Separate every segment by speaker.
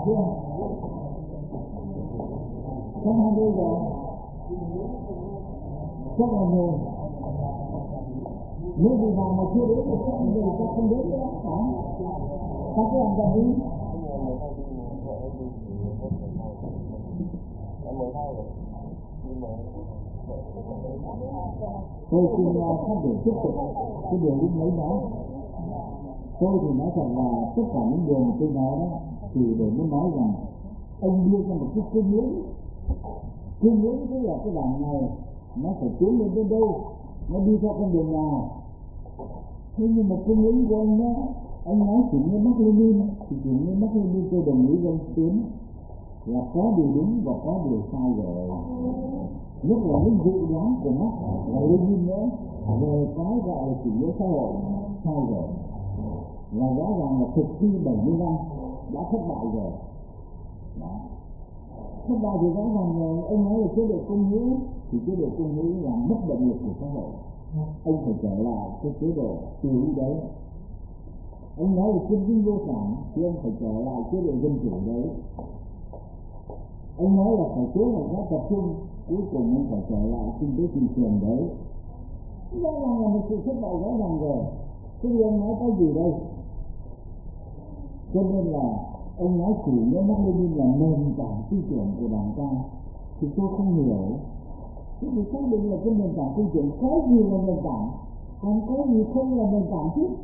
Speaker 1: chưa? Có 20 rồi. Chắc là nhiều. Nếu đi vào mà chưa đến thì chắc là người ta không đến nữa. Ta cứ làm ra đi. Tôi xin phát biểu tiếp tục cái điều lúc nãy đó. Tôi thì nói rằng là tất cả những điều mà tôi nói đó thì để muốn nói rằng ông đưa ra một cái phương hướng tức là cái đảng này nó phải tiến lên đến đâu, nó đi theo con đường nào. Thế nhưng mà phương hướng của ông đó, anh nói chủ nghĩa Mác Lênin thì chủ nghĩa Mác Lênin tôi đồng ý với ông Tiến là có điều đúng và có điều sai rồi. Nhất là những dự đoán của Mác và Lênin nữa về cái gọi là chủ nghĩa xã hội sai rồi. Và rõ ràng là thực thi 70 năm đã thất bại rồi. Đó. Thất bại thì rõ ràng là ông nói là chế độ công nghĩa thì chế độ công nghĩa là mất động lực của xã hội. Ông phải trở lại cái chế độ tư hữu đấy. Ông nói là kinh tế vô sản thì ông phải trở lại chế độ dân chủ đấy. Ông nói là phải kế hoạch hóa tập trung, cuối cùng ông phải trở lại kinh tế thị trường đấy. Rõ ràng là một sự thất bại rõ ràng rồi. Thế thì ông nói cái gì đây? Cho nên là ông nói chủ nghĩa Mác Lênin là nền tảng tư tưởng của đảng ta thì tôi không hiểu. Thế thì xác định là cái nền tảng tư tưởng cái gì là nền tảng, còn cái gì không là nền tảng chứ.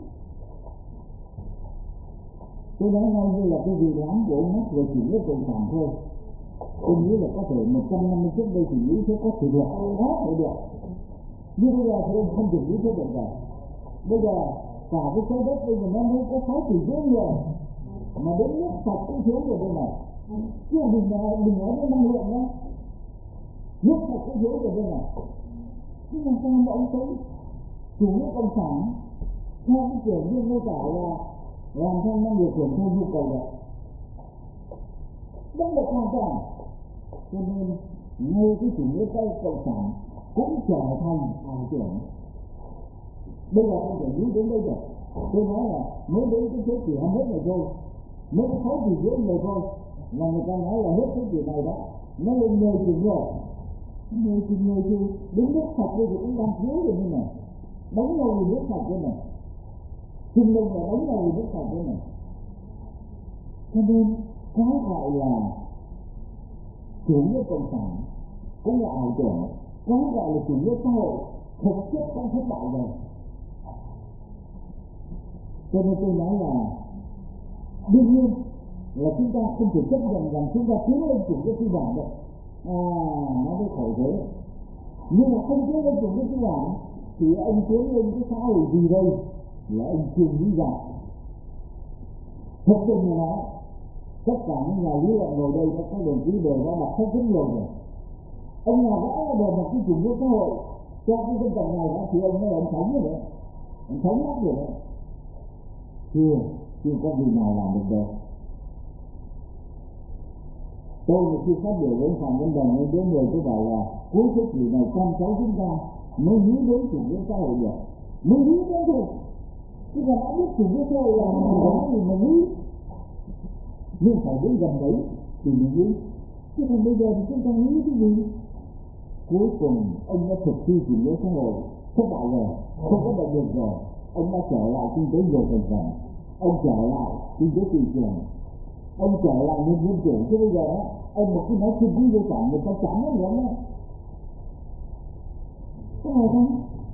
Speaker 1: Tôi nói ngay như là cái dự đoán của ông Mác về chủ nghĩa cộng sản thôi. Tôi nghĩ là có thể 100 năm trước đây thì nghĩ thế có thể được, có thể được. Nhưng bây giờ thì ông không được nghĩ thế được rồi. Bây giờ cả cái trái đất bây giờ nó mới có 6 tỷ người mà đến nước sạch cũng thiếu rồi đây này. Chứ đừng nói đến năng lượng đó. Nước sạch cũng thiếu rồi đây này. Thế làm sao mà ông thấy chủ nghĩa cộng sản theo cái kiểu như mô tả là làm theo năng lực hưởng theo nhu cầu được. Bất lực hoàn toàn. Cho nên ngay cái chủ nghĩa cộng sản cũng trở thành ảo tưởng. Bây giờ anh phải nghĩ đến đây rồi. Tôi nói là mới đến cái thế kỷ 21 này thôi, mới có 6 tỷ rưỡi người thôi mà người ta nói là hết thế kỷ này đó, nó lên 10 tỷ người. 10 tỷ người thì đứng nước sạch đây thì cũng đang thiếu rồi như này. Đóng đâu thì nước sạch thế này. Trung Đông là đóng đâu thì nước sạch thế này. Cho nên cái gọi là chủ nghĩa cộng sản cũng là ảo tưởng, cái gọi là chủ nghĩa xã hội thực chất cũng thất bại rồi. Cho nên tôi nói là đương nhiên là chúng ta không thể chấp nhận rằng chúng ta tiến lên chủ nghĩa tư bản được. Nó mới khổ thế. Nhưng mà không tiến lên chủ nghĩa tư bản thì ông tiến lên cái xã hội gì đây? Là ông chưa nghĩ ra. Thực tình là tất cả những nhà lý luận ngồi đây các đồng chí đều đã đọc sách rất nhiều rồi. Ông nào vẽ được một cái chủ nghĩa xã hội cho cái dân tộc này đó thì ông nói là ông thánh rồi đấy. Ông thánh lắm rồi đấy. Chưa có gì nào làm được đâu. Tôi khi phát biểu với Phạm Văn Đồng với đứa người tôi bảo là cuối thế kỷ này con cháu chúng ta mới nghĩ đến chủ nghĩa xã hội được. Mới nghĩ đến thôi. Chứ còn đã biết chủ nghĩa xã hội là gì mà nghĩ. Nhưng phải đến gần đấy thì mình nghĩ. Chứ còn bây giờ thì chúng ta nghĩ cái gì? Cuối cùng ông đã thực thi chủ nghĩa xã hội thất bại rồi, không có động lực rồi. Ông đã trở lại kinh tế nhiều thành phần, ông trở lại kinh tế thị trường, ông trở lại nhân dân chủ. Chứ bây giờ đó, ông một cái nói kinh tế vô sản người ta chẳng nói nữa. Có phải không?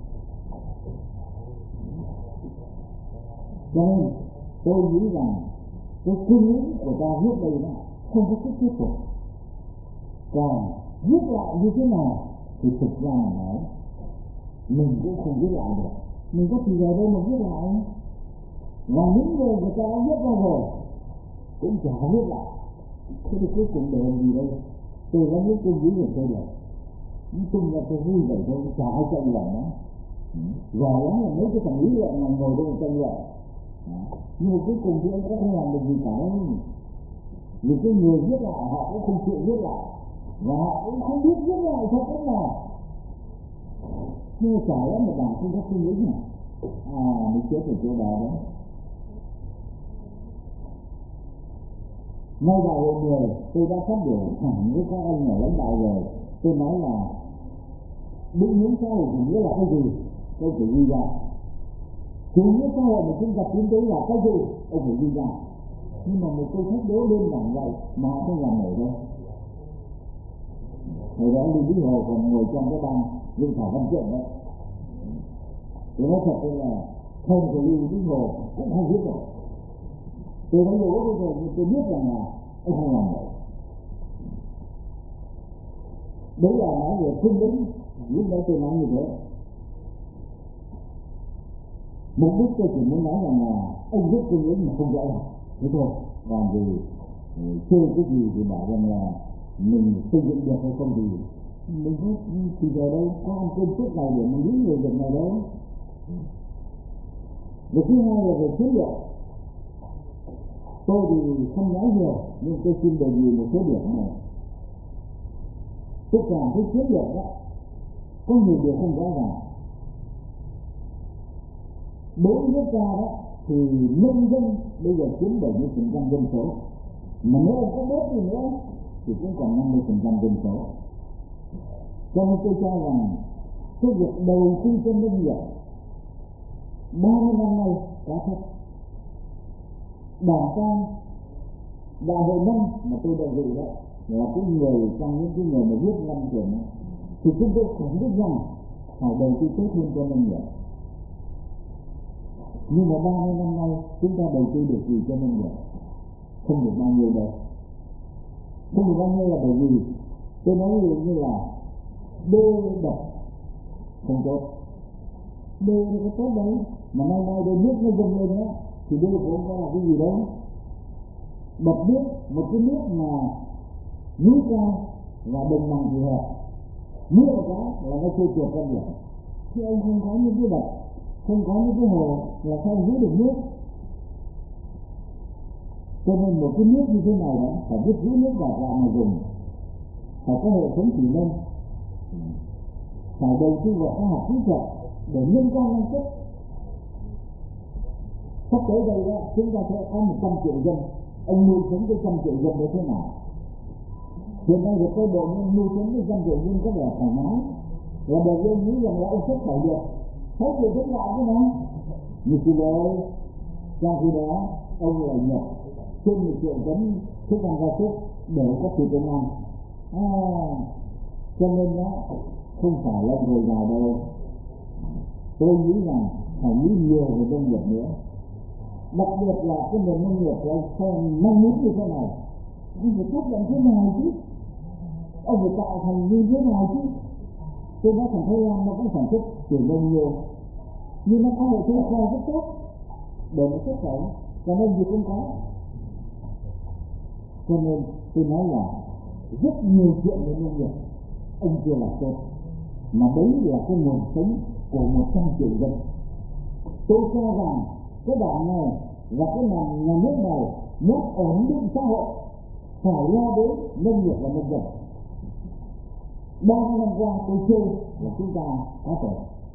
Speaker 1: Cho nên tôi nghĩ rằng cái suy nghĩ của ta viết đây đó không có sức thuyết phục. Còn viết lại như thế nào thì thực ra là nói mình cũng không viết lại được. Mình có thì giờ đây mà viết lại. Và những người ta đã viết ra rồi cũng chả viết lại. Thế thì cuối cùng để làm gì đây? Tôi đã viết công lý của tôi rồi. Nhưng chung là tôi vui vậy thôi, chả ai tranh luận đó. Giỏi lắm là mấy cái thằng lý luận mà ngồi đây tranh luận. Nhưng mà cuối cùng thì ông đã không làm được gì cả. Vì cái người viết lại họ cũng không chịu viết lại. Và họ cũng không biết viết lại theo cách nào. Nhưng mà chả lắm một đảng không có suy nghĩ nào. Mình chết ở chỗ đó đấy. Ngay đại hội 10 tôi đã phát biểu thẳng với các anh ở lãnh đạo rồi. Tôi nói là định hướng xã hội chủ nghĩa là cái gì? Tôi phải ghi ra. Chủ nghĩa xã hội mà chúng ta tiến tới là cái gì? Ông phải ghi ra. Nhưng mà một câu thách đố đơn giản vậy mà họ không làm nổi đâu. Hồi đó Lưu Vĩ Hồ còn ngồi trong cái ban dự thảo văn kiện đấy. Tôi nói thật là không của Lưu Vĩ Hồ cũng không biết được. Tôi nói nhiều bây giờ tôi biết rằng là ông không làm nổi. Đấy là nói về cương lĩnh, lúc đó tôi nói như thế. Mục đích tôi chỉ muốn nói rằng là ông viết cương lĩnh mà không rõ ràng, thế thôi. Còn vì chơi cái gì thì bảo rằng là mình xây dựng được hay không thì mình có thì giờ đâu có ăn cơm suốt ngày để mình nghĩ người việc này đâu. Và thứ hai là về chiến lược. Tôi thì không nói nhiều nhưng tôi xin đề nghị một số điểm này. Tất cả cái chiến lược đó có nhiều điều không rõ ràng. Đối với nước ta đó thì nông dân bây giờ chiếm 70% dân số, mà nếu ông có bớt gì nữa thì cũng còn 50% dân số. Cho nên tôi cho rằng cái việc đầu tư cho nông nghiệp 30 năm nay quá thấp. Đảng ta đại hội năm mà tôi đã dự đó là cái người trong những cái người mà viết văn kiện thì chúng tôi khẳng định rằng phải đầu tư tốt hơn cho nông nghiệp. Nhưng mà 30 năm nay chúng ta đầu tư được gì cho nông nghiệp? Không được bao nhiêu đâu. Không được bao nhiêu là bởi vì tôi nói như là đê đập không tốt. Đê nó có tốt đấy, mà nay đê nước nó dâng lên á thì đê cũng không có là cái gì đâu. Đập nước, một cái nước mà núi cao và đồng bằng thì hẹp, mưa một cái là nó trôi trượt ra biển. Thì ông không có những cái đập, không có những cái hồ là sao giữ được nước? Cho nên một cái nước như thế này đó phải biết giữ nước vào gạo mà dùng, phải có hệ thống thủy nông, phải đầu tư vào khoa học kỹ thuật để nâng cao năng suất. Sắp tới đây đó chúng ta sẽ có 100 triệu dân. Ông nuôi sống cái 100 triệu dân đấy thế nào? Hiện nay được cái bộ nuôi sống cái 100 triệu dân có vẻ thoải mái, là bởi vì ông nghĩ rằng là ông xuất khẩu được 6 triệu tấn gạo thế nào? Nhưng khi đó trong khi đó ông lại nhập trên 1 triệu tấn thức ăn gia súc để có thịt ông ăn. Cho nên đó không phải là người giàu đâu. Tôi nghĩ rằng phải nghĩ nhiều về nông nghiệp nữa. Đặc biệt là cái nền nông nghiệp của ông xem mong muốn như thế này, ông phải chấp nhận thế nào chứ, ông phải tạo thành như thế nào chứ. Tôi nói thằng Thái Lan nó cũng sản xuất kiểu nông nhiều, nhưng nó có hệ thống kho rất tốt để nó xuất khẩu, còn ông gì không có. Cho nên tôi nói là rất nhiều chuyện về nông nghiệp ông chưa làm tốt, mà đấy là cái nguồn sống của 100 triệu dân. Tôi cho rằng cái đảng này và cái nhà nước này muốn ổn định xã hội phải lo đến nông nghiệp và nông dân. 30 năm qua tôi chơi là chúng ta có thể.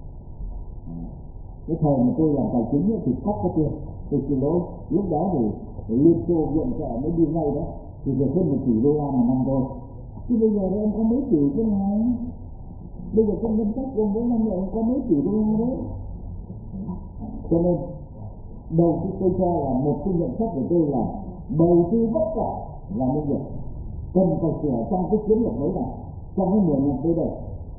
Speaker 1: Cái thời mà tôi làm tài chính thì cắt cái tiền, tôi xin lỗi, lúc đó thì Liên Xô viện trợ mới đi ngay đó thì được hơn 1 tỷ đô la một năm thôi. Chứ bây giờ ông có mấy tỷ cái này? Bây giờ trong ngân sách của mỗi năm ông có mấy tỷ đô la đấy. Cho nên đầu tư tôi cho là một cái nhận xét của tôi là đầu tư tất cả là nông nghiệp, cần phải sửa trong cái chiến lược mới này, trong cái 10 năm tới đây.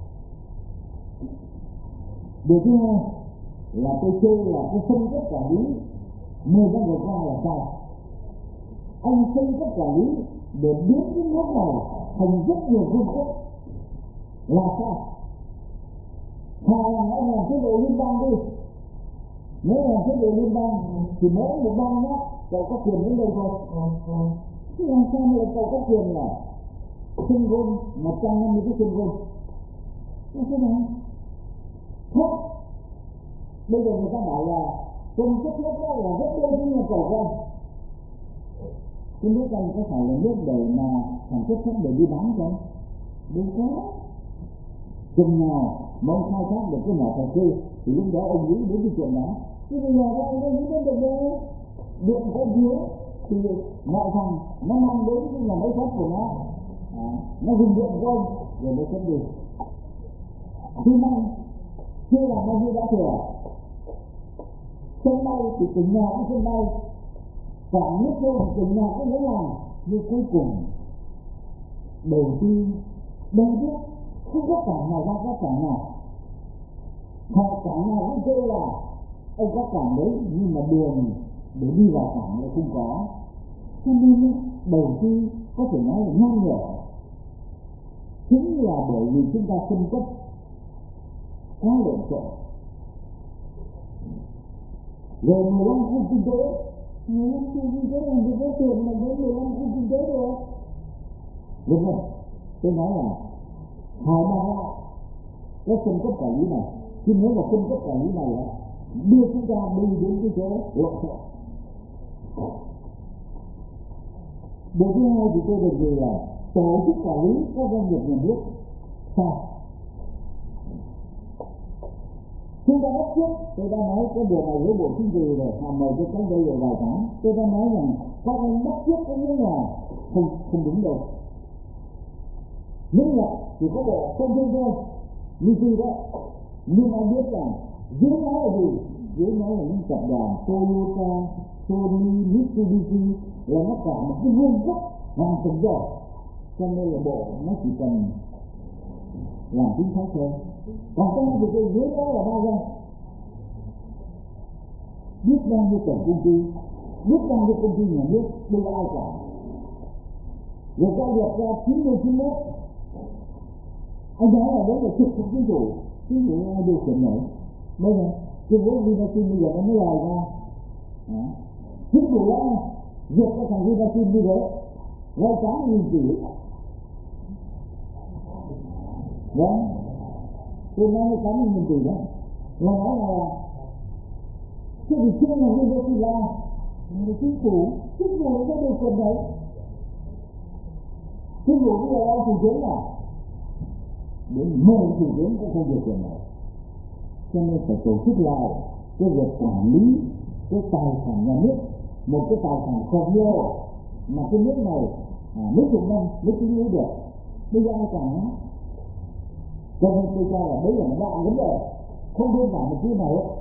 Speaker 1: Điều thứ hai là tôi chơi là cái phân cấp quản lý 10 năm vừa qua là sao? Anh phân cấp quản lý để biến cái nước này thành rất nhiều vương quốc là sao? Thà là anh làm chế độ liên bang đi. Nếu làm chế độ liên bang thì mỗi một bang đó cậu có quyền đến đây thôi. Chứ làm sao mà cậu có quyền là sinh gôn 150 cái sinh gôn? Là thế nào? Thuốc. Bây giờ người ta bảo là công chất thuốc đó là rất đôi với nhà cầu con. Cái nước anh có phải là nước để mà sản xuất thuốc để đi bán không? Đâu có. Chừng nào mà ông khai thác được cái mỏ tài cư thì lúc đó ông nghĩ đến cái chuyện đó. Chứ bây giờ ông nghĩ đến được đâu. Điện có thiếu, thì ngoại thành nó mang đến cái nhà máy thép của nó dùng điện của ông rồi nó sẽ đi xi măng chưa làm bao nhiêu đã thừa, sân bay thì tỉnh nhà cũng sân bay, cả nước thôi thì tỉnh nhà cũng lấy làm, nhưng cuối cùng đầu tư đơn giản không có cảng nào ra có cảng nào, họ cảng nào cũng kêu là ông có cảng đấy nhưng mà đường để đi vào cảng lại không có, cho nên đầu tư có thể nói là ngang ngửa. Chính là bởi vì chúng ta phân cấp quá lộn xộn. Rồi 15 khu kinh tế, 15 khu kinh tế làm gì có tiền mà với 15 khu kinh tế được. Đúng không? Tôi nói là hài hòa lại cái phân cấp quản lý này, chứ nếu mà phân cấp quản lý này đưa chúng ta đi đến cái chỗ lộn xộn. Điều thứ hai thì tôi đề nghị là tổ chức quản lý các doanh nghiệp nhà nước sao? Chúng ta bắt trước, tôi đã nói cái điều này với Bộ Chính trị rồi, mời cho các đây rồi vài tháng, tôi đã nói rằng các anh bắt trước có nghĩa là không đúng đâu. Nước Nhật thì có bộ công thương thôi, như gì đó, nhưng ai biết rằng dưới nó là gì? Dưới nó là những tập đoàn Toyota, Sony, Mitsubishi là nó cả một cái vương quốc hoàn chỉnh rồi, cho nên là bộ nó chỉ cần làm chính xác thôi. Còn cái thì cái dưới đó là bao nhiêu? Biết bao nhiêu tổng công ty, biết bao nhiêu công ty nhà nước, đây ai cả. Rồi ta liệt ra 91, anh nói là đấy là trực thuộc chính phủ ai điều khiển nổi. Bây giờ Trung Quốc Vinashin bây giờ nó mới lời ra, chính phủ đó duyệt cái thằng Vinashin như thế, ngay cả 1.000 tỷ. Đấy, tôi nói cái 80.000 tỷ đó, là nói là cái gì chưa là Vinashin là chính phủ nó có điều kiện đấy. Chính phủ bây giờ đang thủ tướng là đến 10 thủ tướng cũng không điều kiện này, cho nên phải tổ chức lại cái việc quản lý cái tài sản nhà nước, một cái tài sản khổng lồ mà cái nước này mấy chục năm mới tính lý được, bây giờ ai cả nó. Cho nên tôi cho là đấy là một đại vấn đề không đơn giản một chút nào hết.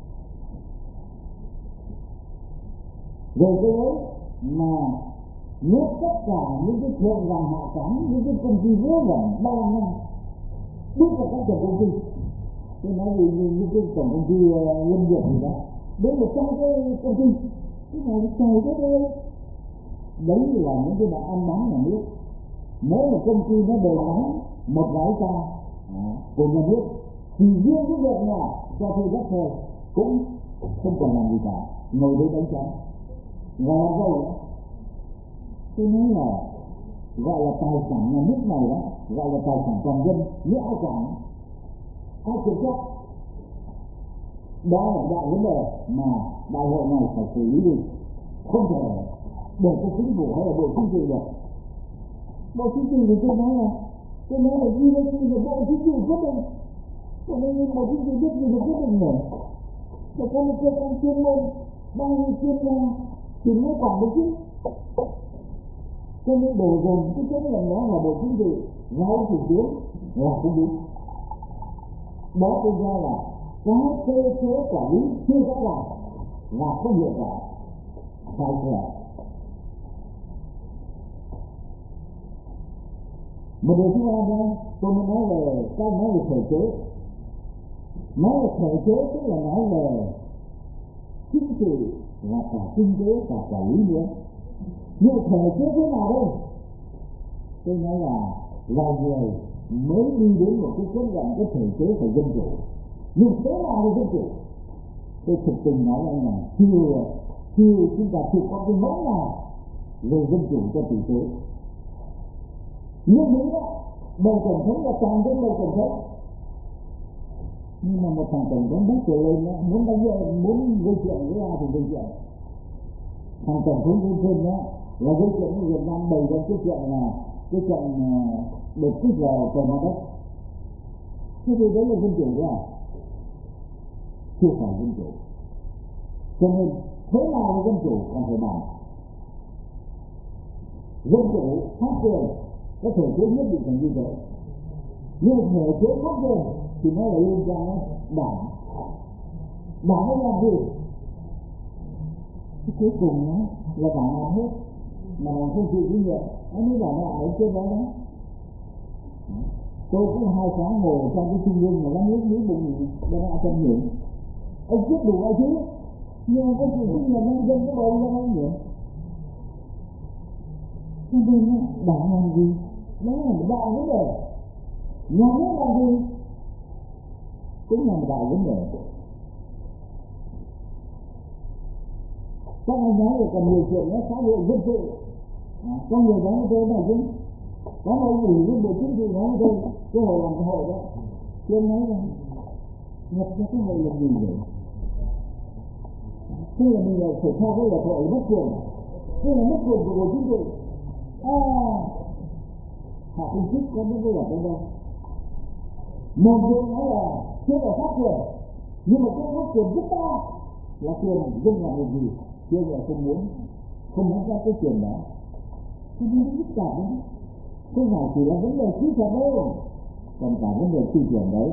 Speaker 1: Rồi cái ấy mà nếu tất cả những cái thượng vàng hạ cám, những cái công ty vớ vẩn 3 năm bước vào các tổng công ty, tôi nói vì những cái tổng công ty Lâm Nghiệp gì đó, đến 100 cái công ty, cái này trời đất ơi, đấy là những cái đã ăn bám nhà nước. Mỗi một công ty nó đều bán một gói ra của nhà nước, thì riêng cái việc nào cho thuê đất thôi cũng không cần làm gì cả, ngồi đây đánh trắng và rồi. Tôi nói là gọi là tài sản nhà nước này đó, gọi là tài sản toàn dân, nếu ai quản, ai kiểm soát, đó là đại vấn đề mà đại hội này phải xử lý đi, không thể để cho chính phủ hay là Bộ Chính trị được. Bộ Chính trị thì tôi nói là như thế thì Bộ Chính trị quyết định, cho nên Bộ Chính trị biết gì được quyết định rồi, để có một cơ quan chuyên môn bao nhiêu chuyên gia thì mới quản được chứ. Cho nên đồ dùng cái trách nhiệm đó là Bộ Chính trị, giáo thủ tướng là không đúng. Đó tôi ra là cái cơ chế quản lý chưa rõ ràng và không hiệu quả, phải sửa. Một điều thứ hai nữa, tôi muốn nói về cái nói về thể chế. Nói về thể chế tức là nói về chính trị và cả kinh tế cả quản lý nữa. Nhưng thể chế thế nào đây? Tôi nói là loài người mới đi đến một cái chấp nhận cái thể chế phải dân chủ. Nhưng thế nào là dân chủ? Tôi thực tình nói anh là chưa chúng ta chưa có cái mẫu nào về dân chủ cho tử tế. Nhưng nghĩ đó, bầu tổng thống là toàn dân bầu tổng thống. Nhưng mà một thằng tổng thống bút trở lên đó, muốn gây chuyện với ai thì gây chuyện. Thằng tổng thống Johnson trên đó là gây chuyện với Việt Nam bày ra cái chuyện là cái chuyện đột kích vào cầu Mặt Đất. Thế thì đấy là dân chủ đó, chưa phải dân chủ. Cho nên thế nào là dân chủ còn phải bàn. dân chủ pháp quyền có thể chế nhất định thành như vậy, nhưng thể chế pháp quyền thì nó lại liên quan đến đảng. Đảng nó làm gì? Cuối cùng đó là đảng làm hết, mà đảng không chịu trách nhiệm, anh mới đảng lại trên đó đó. Tôi cũng 2 tháng ngồi trong cái trung ương mà nó nước bụng để nó chân nhịn. Ông biết đủ ai chứ, nhưng có chịu trách nhiệm nhân dân có bầu ra không nhỉ? Cho nên đảng làm gì? Đó là một đại vấn đề. Nhà nước làm gì? Cũng là một đại vấn đề. Các anh nói là còn nhiều chuyện nó xã hội dân sự. Có người nói với tôi là chứ, có một ủy viên bộ chính trị nói với tôi, cái hội làm cái hội đó, tôi nói là nhập ra cái hội làm gì vậy? Thế là mình lại phải theo cái luật hội mất quyền, thế là mất quyền của bộ chính trị. Họ không thích có những cái luật đó đâu. Một việc nói là chưa có pháp quyền, nhưng mà cái pháp quyền rất to là quyền dân làm được gì, chưa là không muốn ra cái quyền đó. Cho nên nó phức tạp lắm. Không phải chỉ là vấn đề kỹ thuật đâu, còn cả vấn đề tư tưởng đấy.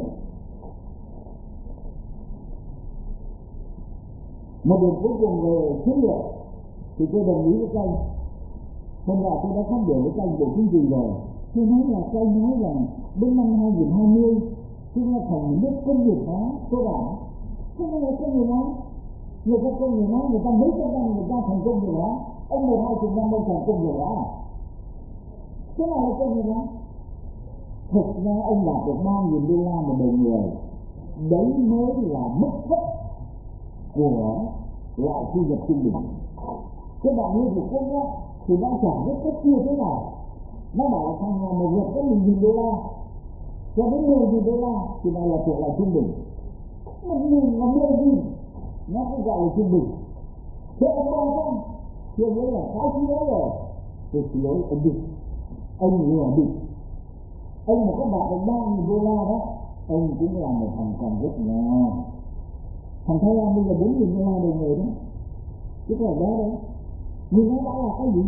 Speaker 1: Một điểm cuối cùng về chiến lược thì tôi đồng ý với các anh. Hôm nay tôi đã phát biểu với các anh Bộ Chính trị rồi. Tôi nói là các anh nói rằng đến năm 2020 chúng ta thành nước công nghiệp hóa cơ bản. Không phải là công nghiệp hóa. Người ta công nghiệp hóa, người ta mấy trăm năm người ta thành công nghiệp hóa. Ông 1-2 năm ông thành công nghiệp hóa à? Thế nào là công nghiệp hóa? Thực ra ông đạt được $3.000 một đầu người. Đấy mới là mức thấp của loại thu nhập trung bình. Các bạn như Việt Quốc đó thì đã trả rất rất chưa thế nào. Nó bảo là thằng nào một việc có $1.000 cho đến $10.000 thì này là thuộc lại trung bình. 1.000 là 10.000 nó cũng gọi là trung bình. Thế ông bao không? Thì ông ấy là cái gì đó rồi. Tôi xin lỗi ông Định, ông lừa Định. Ông mà có đạt được $3.000 đó, ông cũng là một thằng còn rất nghèo. Thằng Thái Lan bây giờ $4.000 đầu người đó, chứ có phải đó đâu. Nhưng nó đã là cái gì?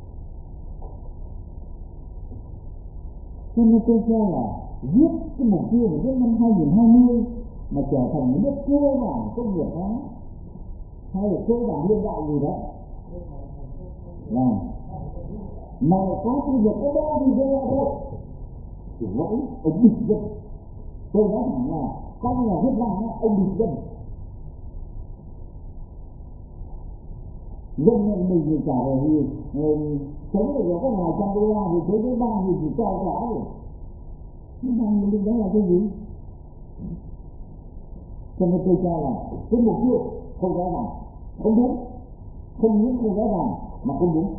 Speaker 1: Cho nên tôi cho là viết cái mục tiêu của đến năm 2020 mà trở thành một nước cơ bản công nghiệp hóa hay là cơ bản hiện đại gì đó là mà có thu nhập có $3.000 thôi thì lỗi ông bình dân. Tôi nói thẳng là con nhà viết văn ông bình dân. Dân nhân mình thì trả lời gì sống được có vài trăm $100 thì thấy đến 3.000 thì cho cả rồi. Nhưng mà mình đó là cái gì? Cho nên tôi cho là cái mục tiêu không rõ ràng, không đúng, không những không rõ ràng mà không đúng.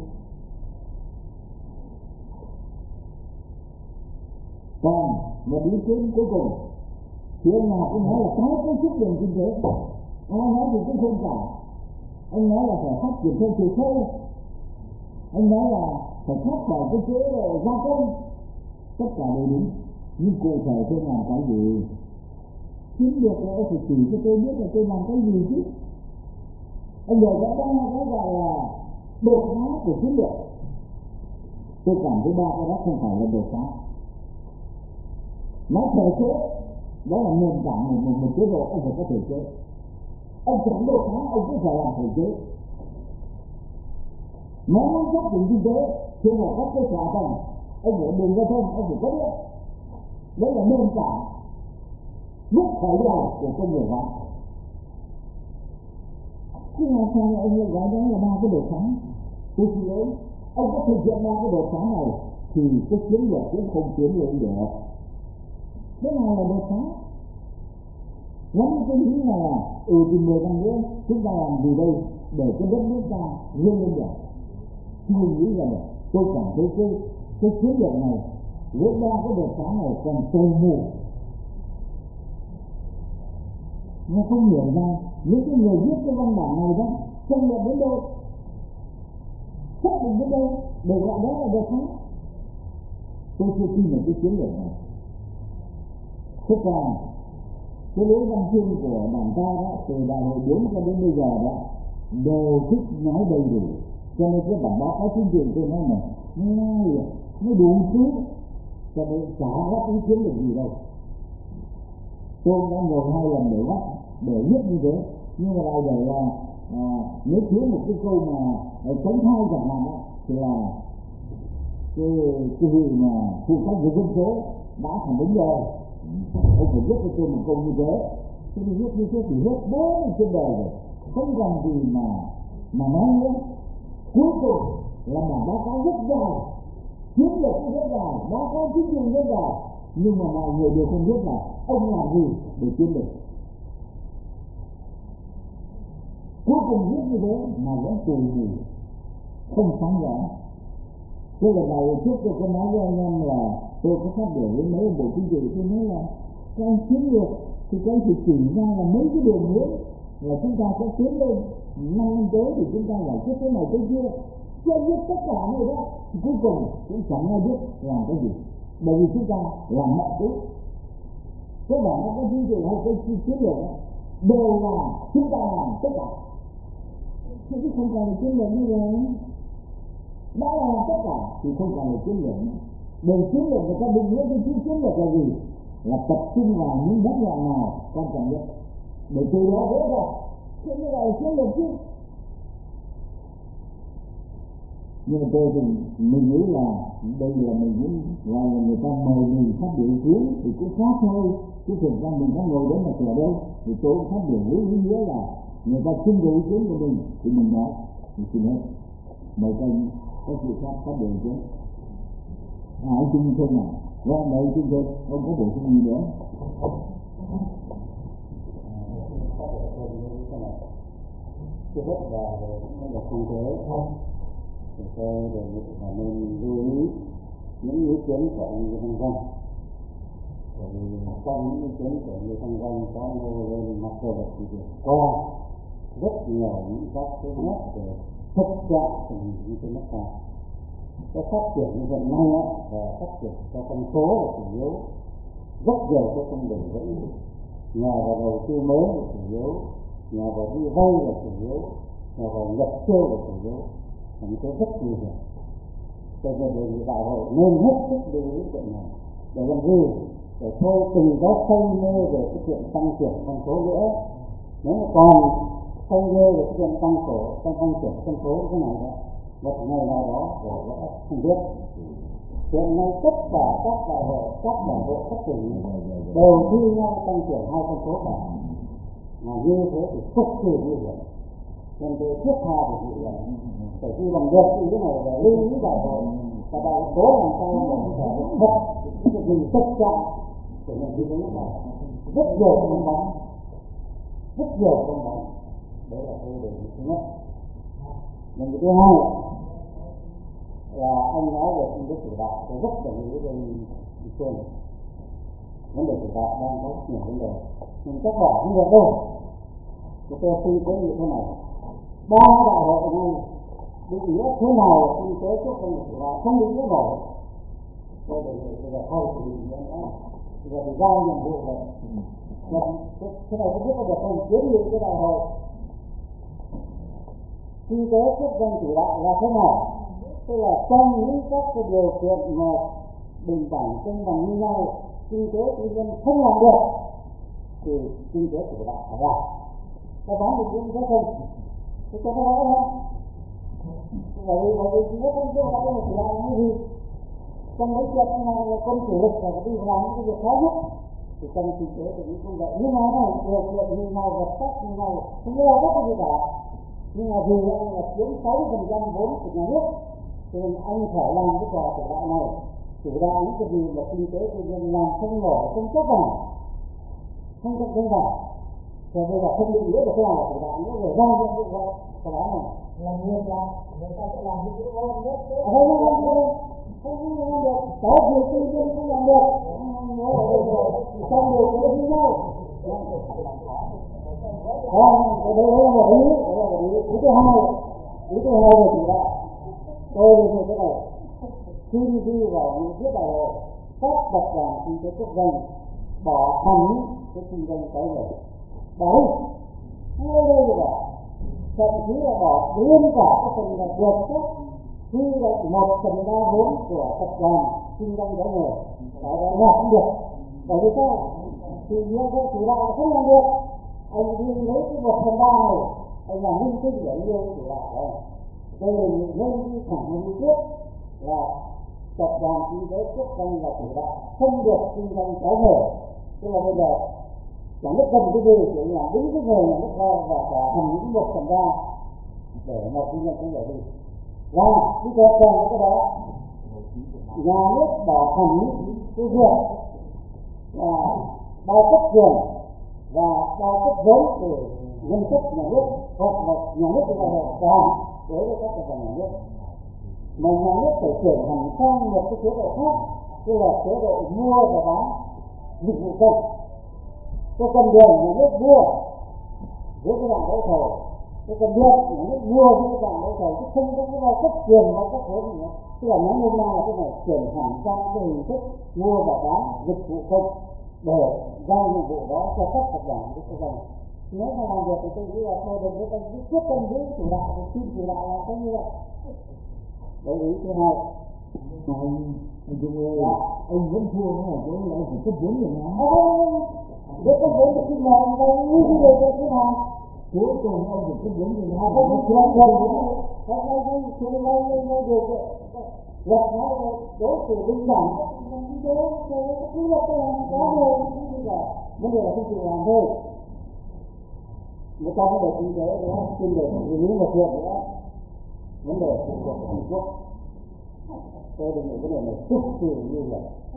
Speaker 1: Còn một ý kiến cuối cùng thì ông nào cũng nói là tái cấu trúc nền kinh tế. Ai nói thì cũng không cả. Anh nói là phải phát triển theo chiều sâu. Anh nói là phải thoát khỏi cái chế độ gia công. Tất cả đều đúng. Nhưng cụ thể tôi làm cái gì? Chiến lược là ông phải chỉ cho tôi biết là tôi làm cái gì chứ. Anh rồi đã có cái gọi là đột phá của chiến lược. Tôi cảm thấy 3 cái đó không phải là đột phá. Nói thể chế, đó là nền tảng một chế độ ông phải có thể chế. Ông chẳng đột phá, ông cũng phải làm thể chế. Nói muốn phát triển kinh tế, thì phải có cơ sở tầng. Ông phải đường giao thông, ông phải có điện. Đấy là nền tảng lúc khởi đầu của công nghiệp hóa. Chứ làm sao ông lại gọi đó là 3 cái đột phá? Tôi xin lỗi, ông có thực hiện 3 cái đột phá này thì cái chiến lược cũng không tiến lên được. Thế nào là đột phá? Lắm tôi nghĩ là thì 10 năm nữa chúng ta làm gì đây để cái đất nước ta vươn lên được. Tôi nghĩ là tôi cảm thấy cái chiến lược này với 3 cái đột phá này còn tồi mù. Nó không hiểu ra những cái người viết cái văn bản này đó tranh luận đến đâu, xác định đến đâu để gọi đó là đột phá. Tôi chưa tin vào cái chiến lược này. Thế còn cái lối văn chương của đảng ta đó từ đại hội 4 cho đến bây giờ đó đều thích nói đầy đủ. Cho nên cái bản báo cáo chính trị tôi nói này mới đủ chứ, cho nên chả góp ý kiến được gì đâu. Tôi đã ngồi 2 lần để góp để viết như thế, nhưng mà lại để là nếu thiếu một cái câu mà tránh thai chẳng hạn đó, thì là cái vị mà phụ trách về dân số đã phản ứng rồi, ông phải viết cho tôi một câu như thế. Cho nên viết như thế thì hết 4 trên đời rồi, không còn gì mà nói nữa. Cuối cùng là bản báo cáo rất dài, chiến lược cũng rất dài, báo cáo chính trị rất dài, nhưng mà mọi người đều không biết là ông làm gì để chiến lược. Cuối cùng viết như thế mà vẫn tù mù, không sáng rõ. Thế lần này trước tôi có nói với anh em là tôi có phát biểu với mấy bộ chính trị, tôi nói là các anh chiến lược thì các anh phải chỉ ra là mấy cái đường hướng là chúng ta sẽ tiến lên 5 năm tới thì chúng ta giải quyết cái này cái kia. Chứ biết tất cả này đó thì cuối cùng cũng chẳng ai biết làm cái gì, bởi vì chúng ta làm mọi thứ. Thế mà nó có chính trị hay cái chiến lược đều là chúng ta làm tất cả, chứ không cần là chiến lược như vậy. Đã làm tất cả thì không cần là chiến lược nữa. Bởi chiến lược người ta định nghĩa cái chiến lược là gì? Là tập trung vào những vấn đề nào quan trọng nhất để từ đó vỡ ra. Thế như vậy là chiến lược chứ. Nhưng mà tôi thì mình nghĩ là đây là mình cũng là người ta mời mình phát biểu ý kiến thì cũng khác thôi, chứ thực ra mình có ngồi đấy mà chờ đâu. Thì tôi cũng phát biểu với ý nghĩa là người ta trưng cầu ý kiến của mình thì mình nói, thì xin hết. Mời các anh có sự phát biểu ý kiến. Anh Trung Sơn nào? Vâng, mời Trung Sơn, ông có bổ sung gì nữa?
Speaker 2: Trước hết là vấn đề kinh tế không, thì tôi đề nghị là nên lưu ý những ý kiến của ông Lê Thanh Vân. Bởi vì trong những ý kiến của Lê Thanh Vân có nêu lên mặt về luật thị trường qua rất nhiều những các cái nét về thực trạng tình hình kinh tế nước ta. Cái phát triển như hiện nay và phát triển theo con số là chủ yếu, rất nhiều cái không bền vững, nhờ vào đầu tư mới là chủ yếu, nhờ vào đi vay là chủ yếu, nhờ vào nhập siêu là chủ yếu, là một cái rất nguy hiểm. Cho nên đề nghị đại hội nên hết sức lưu ý chuyện này để làm gì? Để thôi từng đó không mê về cái chuyện tăng trưởng con số nữa. Nếu mà còn không mê về cái chuyện tăng trưởng con số cái này đó, một ngày nào đó rồi nó không biết. Hiện nay tất cả các đại hội, các đảng bộ, các tỉnh đều thi nhau tăng trưởng 2 con số cả. Mà như thế thì cực kỳ nguy hiểm. Nên tôi thiết tha để nghĩ là phải khi làm việc như thế này là lưu ý đại hội và đại hội cố làm sao mà chúng ta được thật cái gì tất cả của nền kinh tế nước này. Rất nhiều con bóng, rất nhiều con bóng. Đấy là tôi đề nghị thứ nhất. Nên thứ hai là anh nói về kinh tế chủ đạo, tôi rất đồng ý với anh Xuân. Vấn đề chủ đạo đang có nhiều vấn đề, nhưng các bỏ không được đâu. Tôi suy nghĩ như thế này, 3 đại hội này định nghĩa thế nào là kinh tế quốc dân chủ đạo không định nghĩa nổi. Tôi đề nghị bây giờ thôi thì định nghĩa nữa. Bây giờ thì giao nhiệm vụ rồi. Thế này không biết có được không? Kiến nghị cái đại hội kinh tế quốc dân chủ đạo là thế nào? Tức là trong những các cái điều kiện mà bình đẳng công bằng như nhau, kinh tế tư nhân không làm được thì kinh tế chủ đạo phải làm. Có bán được những cái không? Thì cho nó nói không? Bởi vì kinh tế không chủ đạo là chỉ làm cái gì? Trong mấy chuyện này là công chủ lực là đi làm những cái việc khó nhất. Thì trong kinh tế thì cũng không vậy. Nhưng mà này, điều kiện như nhau, vật chất như nhau, không lo bất cái gì cả. Nhưng mà vì anh là chiếm 60% vốn của nhà nước, cho nên anh phải làm cái trò chủ đạo này. Chủ đạo những cái gì mà kinh tế tư nhân làm không nổi, không chấp vào, không cạnh tranh vào. Rồi bây giờ không định nghĩa được cái nào là chủ đạo nữa, rồi giao cho cái đó, cái đó này là người ta sẽ làm những cái đó nhất. Ở đây nó làm được, không làm được, có việc tư nhân không làm được. Nói ở đây rồi, trong điều kiện như nhau. Ở đây là một ý, ý thứ hai là chủ đạo. Tôi như thế này, khi đi vào những cái đại hội, các tập đoàn kinh tế quốc dân bỏ hẳn cái kinh doanh cái này, bỏ đi, ngay đây là thậm chí là bỏ luôn cả cái phần là vượt chất Khi là 1/3 vốn của tập đoàn kinh doanh có nghề ở đó là không được. Bởi vì sao? Thì nhiệm vụ chủ đạo là không làm được. Anh đi lấy cái 1/3 này, anh làm minh tinh để anh đưa chủ đạo đó. Đây là nên đi thẳng như trước là tập đoàn kinh tế quốc doanh là chủ đạo, không được kinh doanh có nghề. Tức là bây giờ nhà nước cần cái gì thì là đúng cái nghề nhà nước ra và cả thành những 1/3 để mà kinh doanh cái nghề đi. Và đi kèm với cái đó, nhà nước bảo hành cái việc là bao cấp tiền và bao cấp vốn từ ngân sách nhà nước hoặc là nhà nước là toàn đối với các tập đoàn nhà nước. Mà nhà nước phải chuyển hành sang một cái chế độ khác, tức là chế độ mua và bán dịch vụ công. Cái cần tiền nhà nước mua với cái dạng đấu thầu, cái cần điện nhà nước mua với cái dạng đấu thầu, chứ không có cái bao cấp tiền bao cấp vốn nữa. Tức là nói hôm nay là cái này chuyển hành sang cái hình thức mua và bán dịch vụ công để giao nhiệm vụ đó cho các tập đoàn cái doanh. Nếu mà làm được thì tôi nghĩ là thôi đừng có quyết tâm với chủ đạo thì xin chủ đạo là cái như vậy. Đấy ý thứ hai.
Speaker 1: Anh Trung ơi, ông vẫn thua nó là chỗ là ông phải cấp vốn rồi mà.
Speaker 2: Nếu cấp vốn thì khi nào ông ta như thế này thế nào?
Speaker 1: Cuối cùng ông phải cấp vốn rồi mà.
Speaker 2: Không có chuyện gì nữa. Hôm nay chúng tôi được luật nó đối xử bình đẳng, kinh tế, cái luật nó làm có người như là vấn đề là không chịu làm thôi. Người ta vấn đề kinh tế nữa, vấn đề xử lý một việc nữa, vấn đề phụ thuộc của Trung Quốc. Tôi đề nghị vấn đề này cực kỳ như vậy.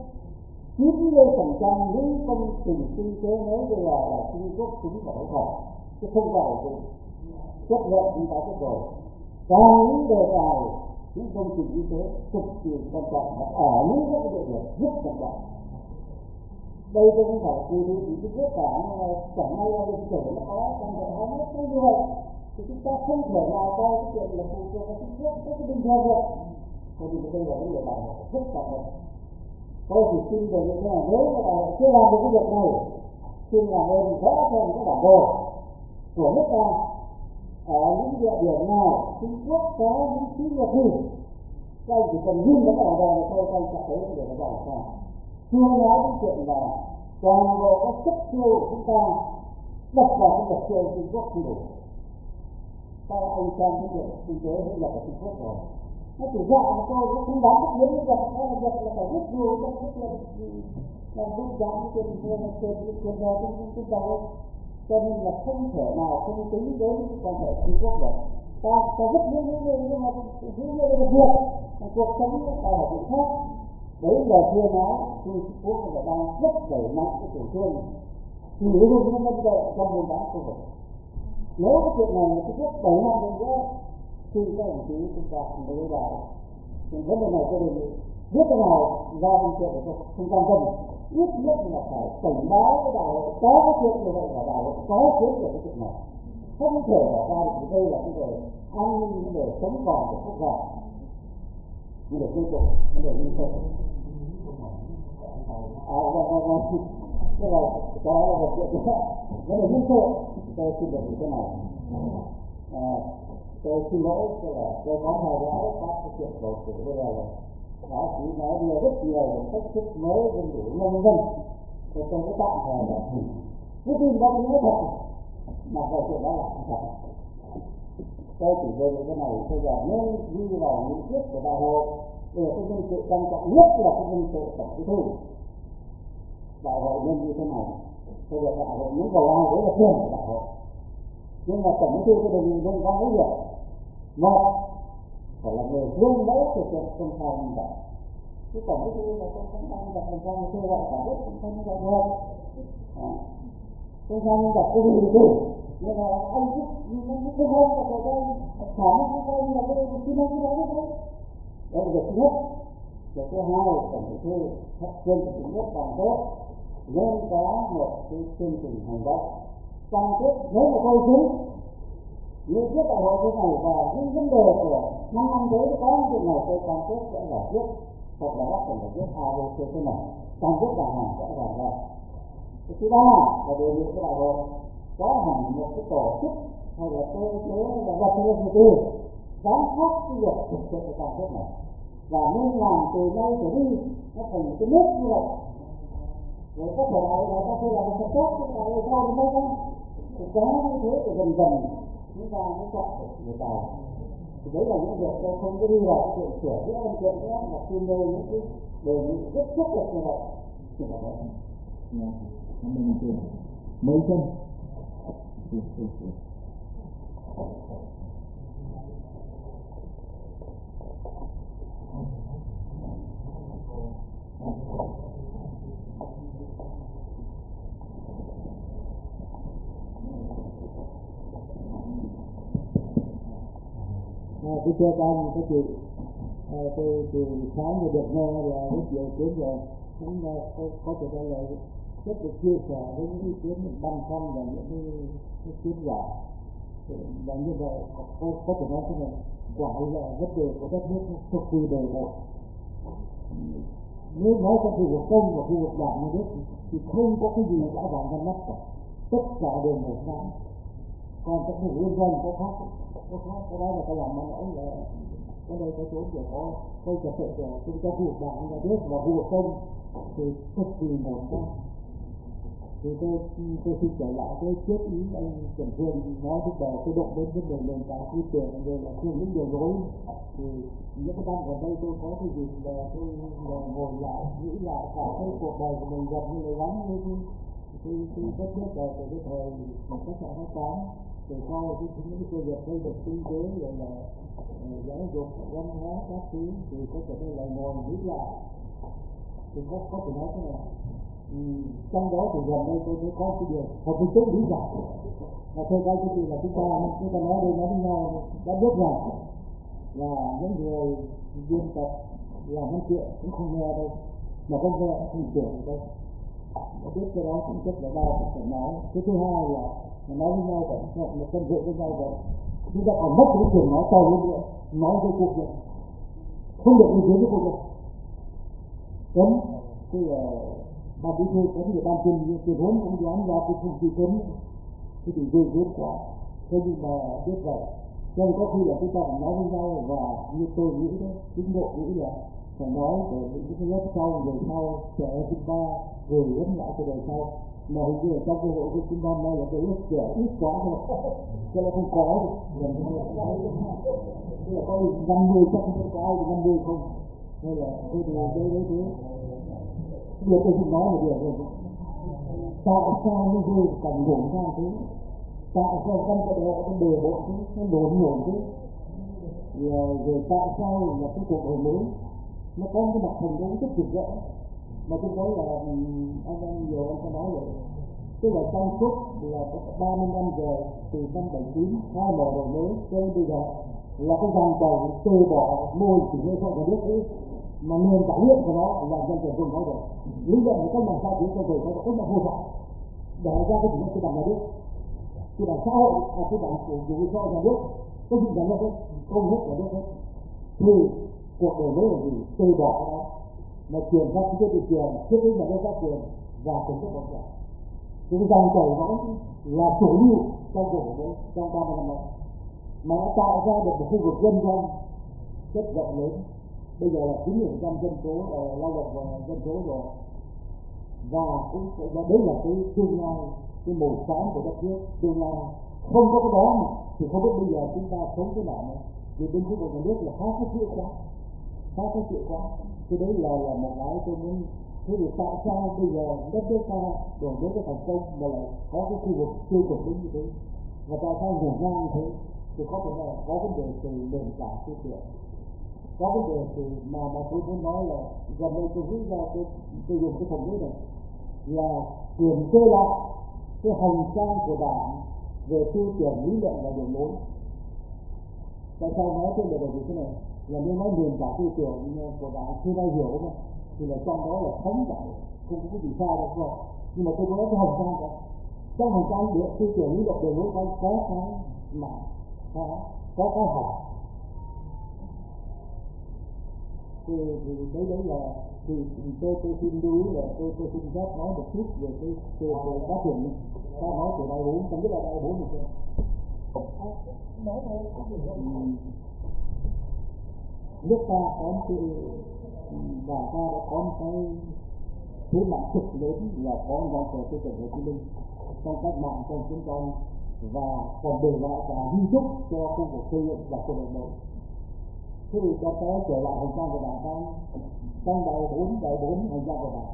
Speaker 2: 90% những công trình kinh tế mới bây giờ là Trung Quốc chính phủ khởi, chứ không phải là chất lượng chúng ta rất rồi. Còn những đề tài, những công trình kinh tế cực kỳ quan trọng và ở những cái địa điểm rất quan trọng. Đây tôi không phải quy định Trung Quốc cả, nhưng mà chẳng may là lịch sử nó có trong hệ thống nhất như vậy. Thì chúng ta không thể nào coi cái chuyện là phụ thuộc vào Trung Quốc cái bình thường được. Bởi vì đây là vấn đề bài học rất quan trọng. Tôi chỉ xin về như thế này, nếu mà chưa làm được cái việc này, xin làm ơn vẽ thêm cái bản đồ của nước ta ở những địa điểm nào Trung Quốc có những chiến lược gì. Các anh chỉ cần nhìn cái bản đồ này thôi, các anh sẽ thấy vấn đề nó ra sao. Chưa nói đến chuyện là toàn bộ các xuất siêu của chúng ta đặt vào cái nhập siêu Trung Quốc không đủ. Sao anh xem cái chuyện kinh tế hay là Trung Quốc rồi? Nó chỉ dọa mà tôi cũng không dám biết đến cái việc là phải rất nhiều trong cái chuyện là giúp giảm cái chuyện trên đầu. Cho nên là không thể nào không tính đến quan hệ Trung Quốc được. Ta rất những người nhưng mà những người là việc cuộc sống nó phải ở chỗ khác. Đấy là chưa nói Trung Quốc là đang rất đẩy mạnh cái chủ trương chỉ dùng những vấn đề trong buôn bán khu vực. Nếu cái chuyện này Trung Quốc đẩy mạnh được nữa thì các đồng chí chúng ta không đối vào. Nhưng vấn đề này tôi đề nghị biết thế nào ra công chuyện để không quan tâm, ít nhất là phải cảnh báo cái đại hội có cái chuyện như vậy và đại hội có kiến về cái chuyện này. Không thể bỏ ra được đây là cái vấn đề an ninh, vấn đề sống còn của quốc gia, vấn đề kinh tế, vấn đề nhân sự. Tức là đó là một chuyện nữa. Vấn đề nhân sự tôi xin được như thế này. Tôi xin lỗi, tôi có theo dõi các cái chuyện bầu cử bây giờ rồi. Đã chỉ nói nhiều rất nhiều về cách thức mới dân chủ nhân dân. Tôi có tạm thời là cái tin đó cũng nói thật, mà về chuyện đó là không thật. Tôi chỉ về cái này bây giờ nên đi vào nghị quyết của đại hội. Bây giờ cái nhân sự quan trọng nhất là cái nhân sự tổng bí thư. Đại hội nên như thế này. Bây giờ đại hội những cầu ai đấy là tiền của đại hội. Nhưng mà tổng bí thư tôi đề nghị nên có mấy việc. Một, phải là người gương mẫu thực hiện công khai minh bạch. Cái tổng bí thư là công khai minh bạch làm sao mà kêu gọi cả nước công khai minh bạch được. Công khai minh bạch cái gì thì nhưng mà anh cứ cái hôm là cái khả năng cái hôm là cái xin anh cái đó đấy. Đó là việc thứ nhất. Việc thứ hai, tổng bí thư trên của chính nước toàn quốc nên có một cái chương trình hành động cam kết. Nếu mà tôi đúng nghị quyết đại hội thế này và những vấn đề của 5 năm tới có những chuyện này tôi cam kết sẽ giải quyết, hoặc là bác cần giải quyết ABC thế này, cam kết đại hàng sẽ làm ra. Cái thứ ba là đề nghị cái đại hội có hẳn một cái tổ chức hay là cơ chế hay là luật pháp tư giám sát cái việc thực hiện cái cam kết này, và nên làm từ nay trở đi nó thành một cái nước như vậy. Rồi có thể là ta khi làm một tốt, chúng ta lại sau đến mấy năm thì có như thế thì dần dần chúng ta mới chọn được người tài. Thì đấy là những việc tôi không có đi vào chuyện sửa chữa văn kiện nữa, mà khi nêu những cái đề nghị rất thiết thực như vậy thì là vậy.
Speaker 1: Cảm ơn chị. Mấy chân. Tôi cho các chị, tôi từ sáng rồi được nghe là rất nhiều kiến rồi, chúng ta có thể trả lời rất được chia sẻ với những ý kiến mình băn khoăn và những cái kiến giả. Và như vậy có thể nói thế này, quả là vấn đề của đất nước cực kỳ đầy đủ. Nếu nói trong khu vực công và khu vực đảng nhà nước thì không có cái gì đã vàng ngăn nắp cả, tất cả đều một sáng. Còn trong khu vực liên doanh có khác, cái đó là cái làm mà nói là cái đây cái chỗ để có cái trật tự của chúng ta khu vực đảng nhà nước và khu vực công thì cực kỳ một sáng. Thì tôi xin trở lại cái trước ý anh Trần Phương nói lúc đầu, tôi động đến vấn đề nền tảng tư tưởng rồi là phương những đường lối. Thì những cái năm gần đây tôi có cái gì là tôi ngồi lại nghĩ lại cả cái cuộc đời của mình gần như là gắn với cái đất nước rồi từ cái thời một cách mạng 28 rồi sau những cái cơ nghiệp xây dựng kinh tế rồi là giáo dục văn hóa các thứ thì có thể là ngồi nghĩ lại thì có thể nói thế này. Trong đó thì gần đây tôi thấy có cái điều một cái chút lý giải là tôi coi cái gì là chúng ta nói đây nói với nhau đã biết rằng là những người biên tập làm văn kiện cũng không nghe đâu, mà không nghe không tưởng đâu, có biết cái đó cũng rất là đau phải nói. Cái thứ hai là nói với nhau vậy, một cân rượu với nhau vậy, chúng ta còn mất cái quyền nói to hơn nữa, nói với cuộc việc không được ý kiến với cuộc việc cấm cái ban bí thư có cái ban tuyên huấn cũng dám ra cái thông tin cấm cái thì ghê gớm quá. Thế nhưng mà biết vậy cho nên có khi là chúng ta phải nói với nhau, và như tôi nghĩ đó, chính độ nghĩ là phải nói về những cái lớp sau đời sau trẻ chúng ta rồi lẫn lại cho đời sau. Mà hình như là trong cái hội của chúng ta nay là cái lớp trẻ ít quá rồi, cho nên không có được. Tức là có 50 chắc không có ai thì 50 không, hay là cái điều đấy thế. Điều tôi xin nói một điều rồi, tại sao như thế cảnh ngổn ngang thế, tại sao trong cái đó cái đề bộ thế, nó đồn nhổn thế, rồi tại sao là cái cuộc đổi mới nó có cái mặt thành công rất rực rỡ. Mà tôi nói là anh nhiều anh có nói rồi, tức là trong suốt là có 30 năm rồi, từ năm 79 khai mở đổi mới cho đến bây giờ là cái dòng tàu từ bỏ môi chỉ như không có biết ấy, mà nền tảng hiện của nó là dân Trần Dung nói rồi, lý luận của các nhà xã hội trong thời gian rất là vô vọng để ra cái chủ nghĩa của đảng nhà nước, cái đảng xã hội là cái đảng của chủ nghĩa xã hội nhà nước, cái gì nhà nước ấy không hết nhà nước hết. Thì cuộc đổi mới là gì? Từ bỏ nó mà chuyển ra cái thị trường, thiết kế nhà nước phát triển và tổ chức cộng sản. Cái dòng chảy nó là chủ lưu trong cuộc đổi mới trong 30 năm nay, mà đã tạo ra được một khu vực dân doanh rất rộng lớn. Bây giờ là 90% dân số lao động và dân số rồi, và cũng đấy là cái tương lai, cái màu sáng của đất nước tương lai. Không có cái đó mà thì không biết bây giờ chúng ta sống thế nào nữa. Vì bên phía của nhà nước là khá cái chuyện quá. Cái đấy là một cái tôi muốn. Thế thì tại sao bây giờ đất nước ta đổi mới cái thành công mà lại có cái khu vực tiêu cực đến như thế, và tại sao ngổn ngang như thế? Thì có thể là có vấn đề từ nền tảng tư tưởng, có vấn đề từ mà tôi muốn nói là gần đây tôi nghĩ ra tôi dùng cái phần ngữ này là kiểm kê lại cái hành trang của đảng về tư tưởng lý luận và đường lối. Tại sao nói thế là bởi vì thế này, là nếu nói nền tảng tư tưởng của đảng khi ta hiểu mà thì là trong đó là thống cả, không có cái gì sai đâu không. Nhưng mà tôi nói cái hành trang đó, trong hành trang được tư tưởng lý luận đường lối có cái mà có cái học. Thì đấy là thì tôi xin lưu ý là tôi xin phép nói một chút về cái quá trình ta nói từ đại 4, không biết là đại 4 được chưa? nước ta có một cái và ta đã có một cái thế mạnh cực lớn là có ngọn cờ tư tưởng Hồ Chí Minh trong các mạng, trong chiến tranh, và còn để lại cả di chúc cho công cuộc xây dựng và quân đội mới. Thế thì cho tới trở lại hành trang của Đảng trong đại 4 hành trang của Đảng,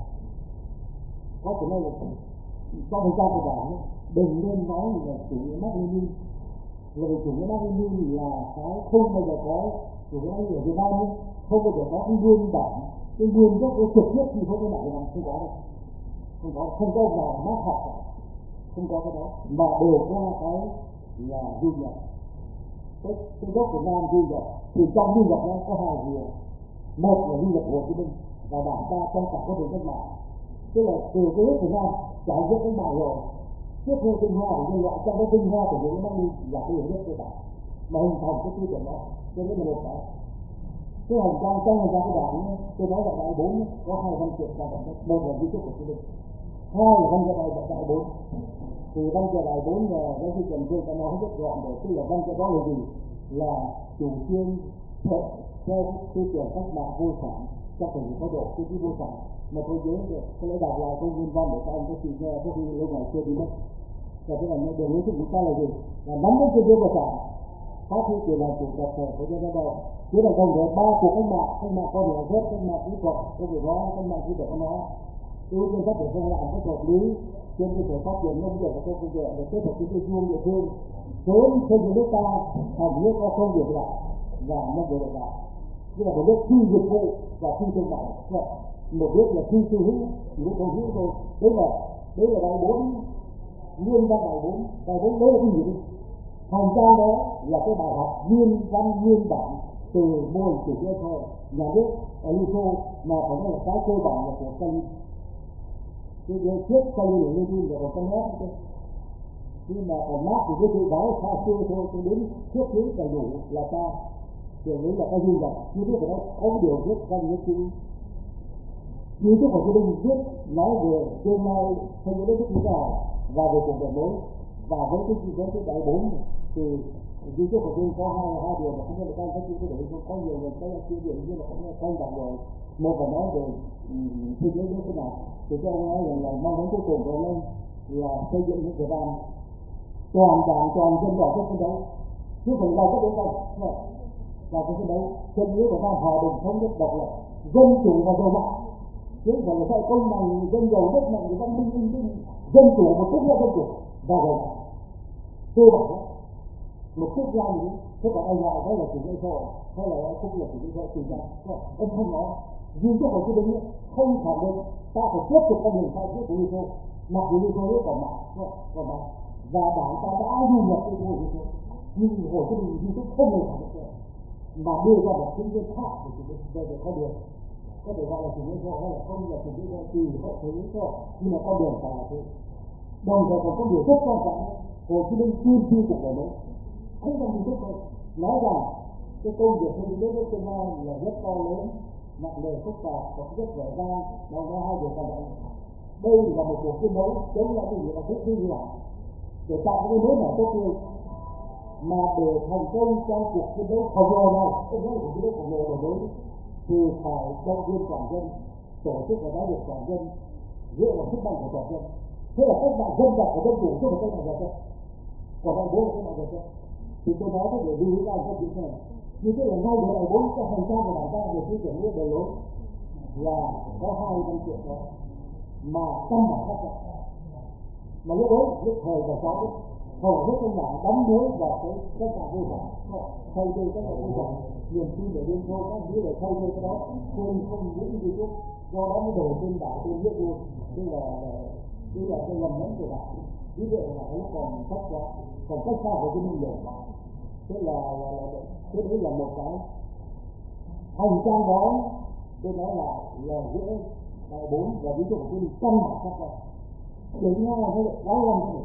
Speaker 1: có thể nói là trong hành trang của Đảng đừng nên nói là chủ nghĩa Mác Lênin, vì chủ nghĩa Mác Lênin là cái không bao giờ có chủ nghĩa ở Việt Nam ấy, không bao giờ có cái nguyên bản, cái nguyên gốc của trực tiếp thì không có lại là không có đâu, không có là Mác học, không có cái đó, mà đều qua cái là du nhập, cái gốc Việt Nam du nhập. Thì trong du nhập nó có hai điều, một là du nhập Hồ Chí Minh và Đảng ta trong cả quá trình cách mạng, tức là từ cái lúc Việt Nam trải qua cái mạng rồi, tiếp theo tinh hoa của nhân loại, trong cái tinh hoa của những năm đi là cái hiểu biết cơ bản mà hình thành cái tư tưởng đó. Cho nên là một cái hành trang trong hành trang của Đảng, tôi nói là đại 4 có hai văn kiện quan trọng nhất, một là di chúc của Hồ Chí Minh, hai là văn kiện đại 4. Thì văn kiện đại 4 là giáo sư Trần Phương đã nói rất gọn rồi, tức là văn kiện đó là gì? Là chủ trương theo tư tưởng cách mạng vô sản trong thời kỳ có độ tư duy vô sản. Mà tôi nhớ được cái lễ đọc lại công nguyên văn để các anh có chị nghe, có khi lâu ngày chưa đi mất. Và thế là đường lối của chúng ta là gì? Là nắm cái tư duy vô sản, phát huy quyền làm chủ tập thể của nhân dân đâu. Chứ là không thể ba cuộc cách mạng có thể rất cách mạng kỹ thuật, có thể nói cách mạng kỹ thuật nó ưu tiên phát triển công làm cái hợp lý, trên cơ sở phát triển nông nghiệp và công nghiệp để kết hợp với cái chuông địa phương, sớm xây dựng nước ta thành nước có công việc lại và nông nghiệp lại. Tức là một nước phi dịch vụ và phi thương mại, một nước là phi tư hữu, chỉ có công hữu thôi. Đấy là đại 4, nguyên văn đại 4 đấy là cái gì? Hành trang đó là cái bài học nguyên văn nguyên bản từ mô hình chủ nghĩa thôi nhà nước ở Liên Xô, mà phải nói là cái cơ bản là của Stalin. Cái trước Stalin là Lenin và còn cái nét thôi. Nhưng mà còn Marx thì cái tự báo xa xưa thôi, cho đến trước thứ đầy đủ là ta điều đấy là cái duy nhập. Như thế phải nói có điều rất văn nhất chữ. Như thế của Hồ Chí Minh viết nói về tương lai theo những đất nước như thế nào và về cuộc đổi mới, và với cái đại 4 thì duy nhất của tôi có hai điều mà không biết là các anh các chị có để không, có nhiều người có chia điểm nhưng mà không quan trọng rồi. Một là nói về thế giới như thế nào, thì cho ông nói là mong muốn cuối cùng của ông là xây dựng những Việt Nam toàn đảng toàn dân toàn quốc phấn đấu, chứ không đâu có đến đâu là cái phấn đấu chân lý của Nam hòa bình thống nhất độc lập dân chủ và giàu mạnh, chứ không phải là sao công bằng dân giàu rất mạnh thì văn minh dân chủ một quốc gia dân chủ và giàu mạnh cơ bản đó. Một quốc gia như thế còn anh lại đó là chủ nghĩa xã hội hay là không là chủ nghĩa xã hội chủ nghĩa, ông không nói riêng cái Hồ Chí Minh không khẳng định ta phải tiếp tục con đường sai trước của Liên Xô, mặc dù Liên Xô rất còn mạnh và đảng ta đã du nhập cái Hồ Chí Minh, nhưng Hồ Chí Minh duy nhất không hề khẳng định mà đưa ra một chính kiến khác của chủ nghĩa về con đường, có thể gọi là chủ nghĩa xã hội hay là không là chủ nghĩa xã hội tùy họ thấy thôi, nhưng mà con đường phải là thế. Đồng thời còn có điều rất quan trọng, Hồ Chí Minh tiên tri cuộc đời mới không cần gì thôi, nói rằng cái công việc xây dựng nước tương lai là rất to lớn, nặng nề phức tạp và rất vẻ vang. Đó là hai điều quan trọng. Đây là một cuộc chiến đấu chống lại cái gì là vũ khí hủy để tạo cái mới nổi tốt tươi, mà để thành công trong cuộc chiến đấu khổng lồ này, không nói cuộc chiến đấu khổng lồ đổi mới thì phải động viên toàn dân, tổ chức và giáo dục toàn dân dựa vào sức mạnh của toàn dân. Thế là cách mạng dân tộc của dân chủ chứ không phải cách mạng dân tộc. Còn đại 4 là cách mạng dân tộc. Thì tôi nói để lưu ý các anh các chị này, như thế là ngay đại 4 cái hành trang của đảng ta về tư tưởng đường lối là có hai văn kiện đó mà căn bản khác nhau. Mà lúc đấy lúc thời và sáu hầu hết các đảng đóng đuối vào cái cách mạng vô sản, thay thế cách mạng vô sản, niềm tin để Liên Xô các thứ để thay thế cái đó, quên không những gì tốt, do đó mới đổ trên đảng trên nước luôn, tức là cái lầm lẫn của đảng. Ví dụ là nó còn cách quá, còn cách xa Hồ Chí Minh nhiều, thế là cái đấy là một cái hành trang đó. Tôi nói là giữa đại 4 và ví dụ của tôi căn bản khác nhau. Đến nhau là cái đó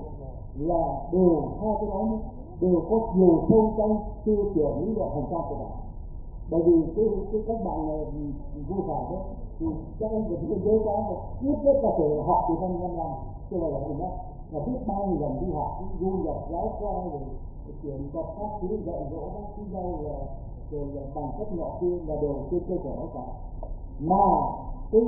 Speaker 1: là đều hai cái đó đều có chiều sâu trong tư tưởng lý luận hành trang của đảng. Bởi vì cái các bạn vô sản đó thì các anh phải biết nhớ có ít nhất là phải học từ năm 55 chứ là gì đó, và biết bao nhiêu lần đi học du nhập giáo khoa rồi chuyển tập các thứ dạy dỗ các thứ đâu là rồi là bằng cấp nọ kia là đều trên cơ sở đó cả. Mà cái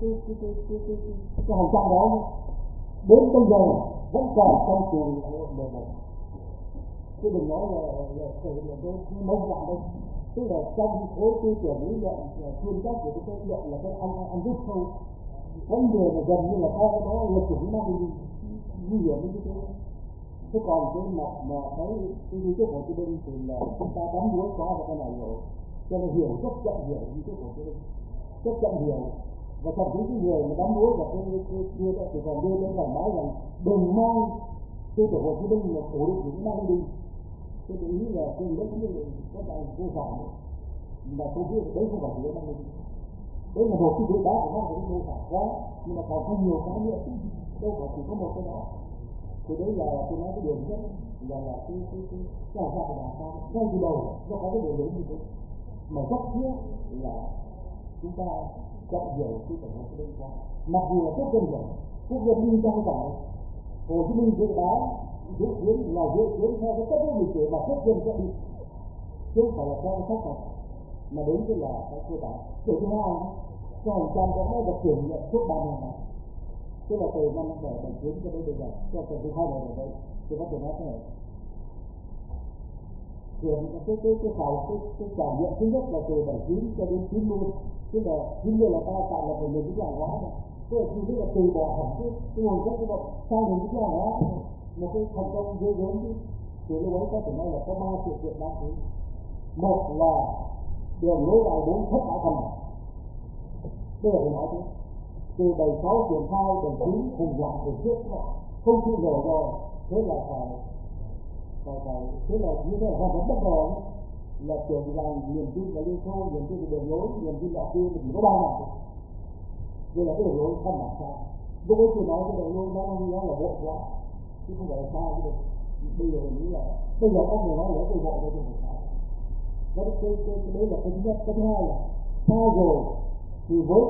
Speaker 1: hành trang đó đến bây giờ vẫn còn trong trường 11. Chứ đừng nói là cái mông dạng đây. Tức là trong khối tư tưởng lý luận chuyên trách của cái luận là cái ăn rất sâu. Có người mà gần như là coi cái đó là chủng năng nguy hiểm như thế. Thế còn cái mặt mà cái lý thuyết của Hồ Chí Minh thì là chúng ta đắm đuối quá vào cái này rồi, cho nên hiểu rất chậm hiểu lý thuyết của Hồ Chí Minh, rất chậm hiểu. Và thậm chí cái người mà đắm đuối vào cái kia đó thì còn đưa đến là nói rằng đừng mang tư tưởng Hồ Chí Minh là ổ định những năng đi. Tôi ý là tôi rất như các bạn vô phạm mà tôi biết đấy không phải là năng đi. Đấy là một cái đối đá của nó cũng vô phạm quá, nhưng mà còn có nhiều cái nữa, đâu phải chỉ có một cái đó. Thì đấy là tôi nói cái điều nhất là cái giải pháp của đảng ta ngay từ đầu nó có cái điều lớn như thế, mà rất tiếc là chúng ta chậm hiểu tư tưởng Hồ Chí Minh quá. Mặc dù là quốc dân đi trong giải Hồ Chí Minh dự báo dự kiến là dự kiến theo cái cách lịch sử mà quốc dân sẽ đi, chứ không phải là theo cái cách này. Mà đấy tức là cái cơ bản. Điều thứ hai, cái hành trang đó được kiểm nghiệm suốt 3 năm này, tức là từ năm 1979 cho đến bây giờ, cho từ thứ hai này ở đây, tôi có thể nói thế này. Kiểm cái trải nghiệm thứ nhất là từ 79 cho đến 90, tức là 90 là ta tạo lập nền kinh tế hàng hóa này, tức là từ bỏ hẳn cái nguồn gốc của động sang nền kinh tế hàng hóa, một cái thành công ghê gớm chứ. Thì lúc ấy có thể nói là có 3 sự kiện đáng quý. Một là đường lối đại 4 thất bại thành, đây là phải nói thế. Từ 76 triển khai, 79 khủng hoảng từ trước không chịu nổi rồi, thế là thế là như thế là hoàn toàn bất ngờ là tưởng rằng niềm tin vào Liên Xô, niềm tin vào đường lối, niềm tin vào kia chỉ có 3 mặt thôi. Đây là cái đường lối căn bản sai. Lúc ấy tôi nói cái đường lối nó là bộ quá, chứ không phải là sai cái được. Bây giờ mình nghĩ là bây giờ có người nói là tôi bộ thôi chứ không phải. Cái đấy là cái thứ nhất. Cái thứ hai là sai rồi thì với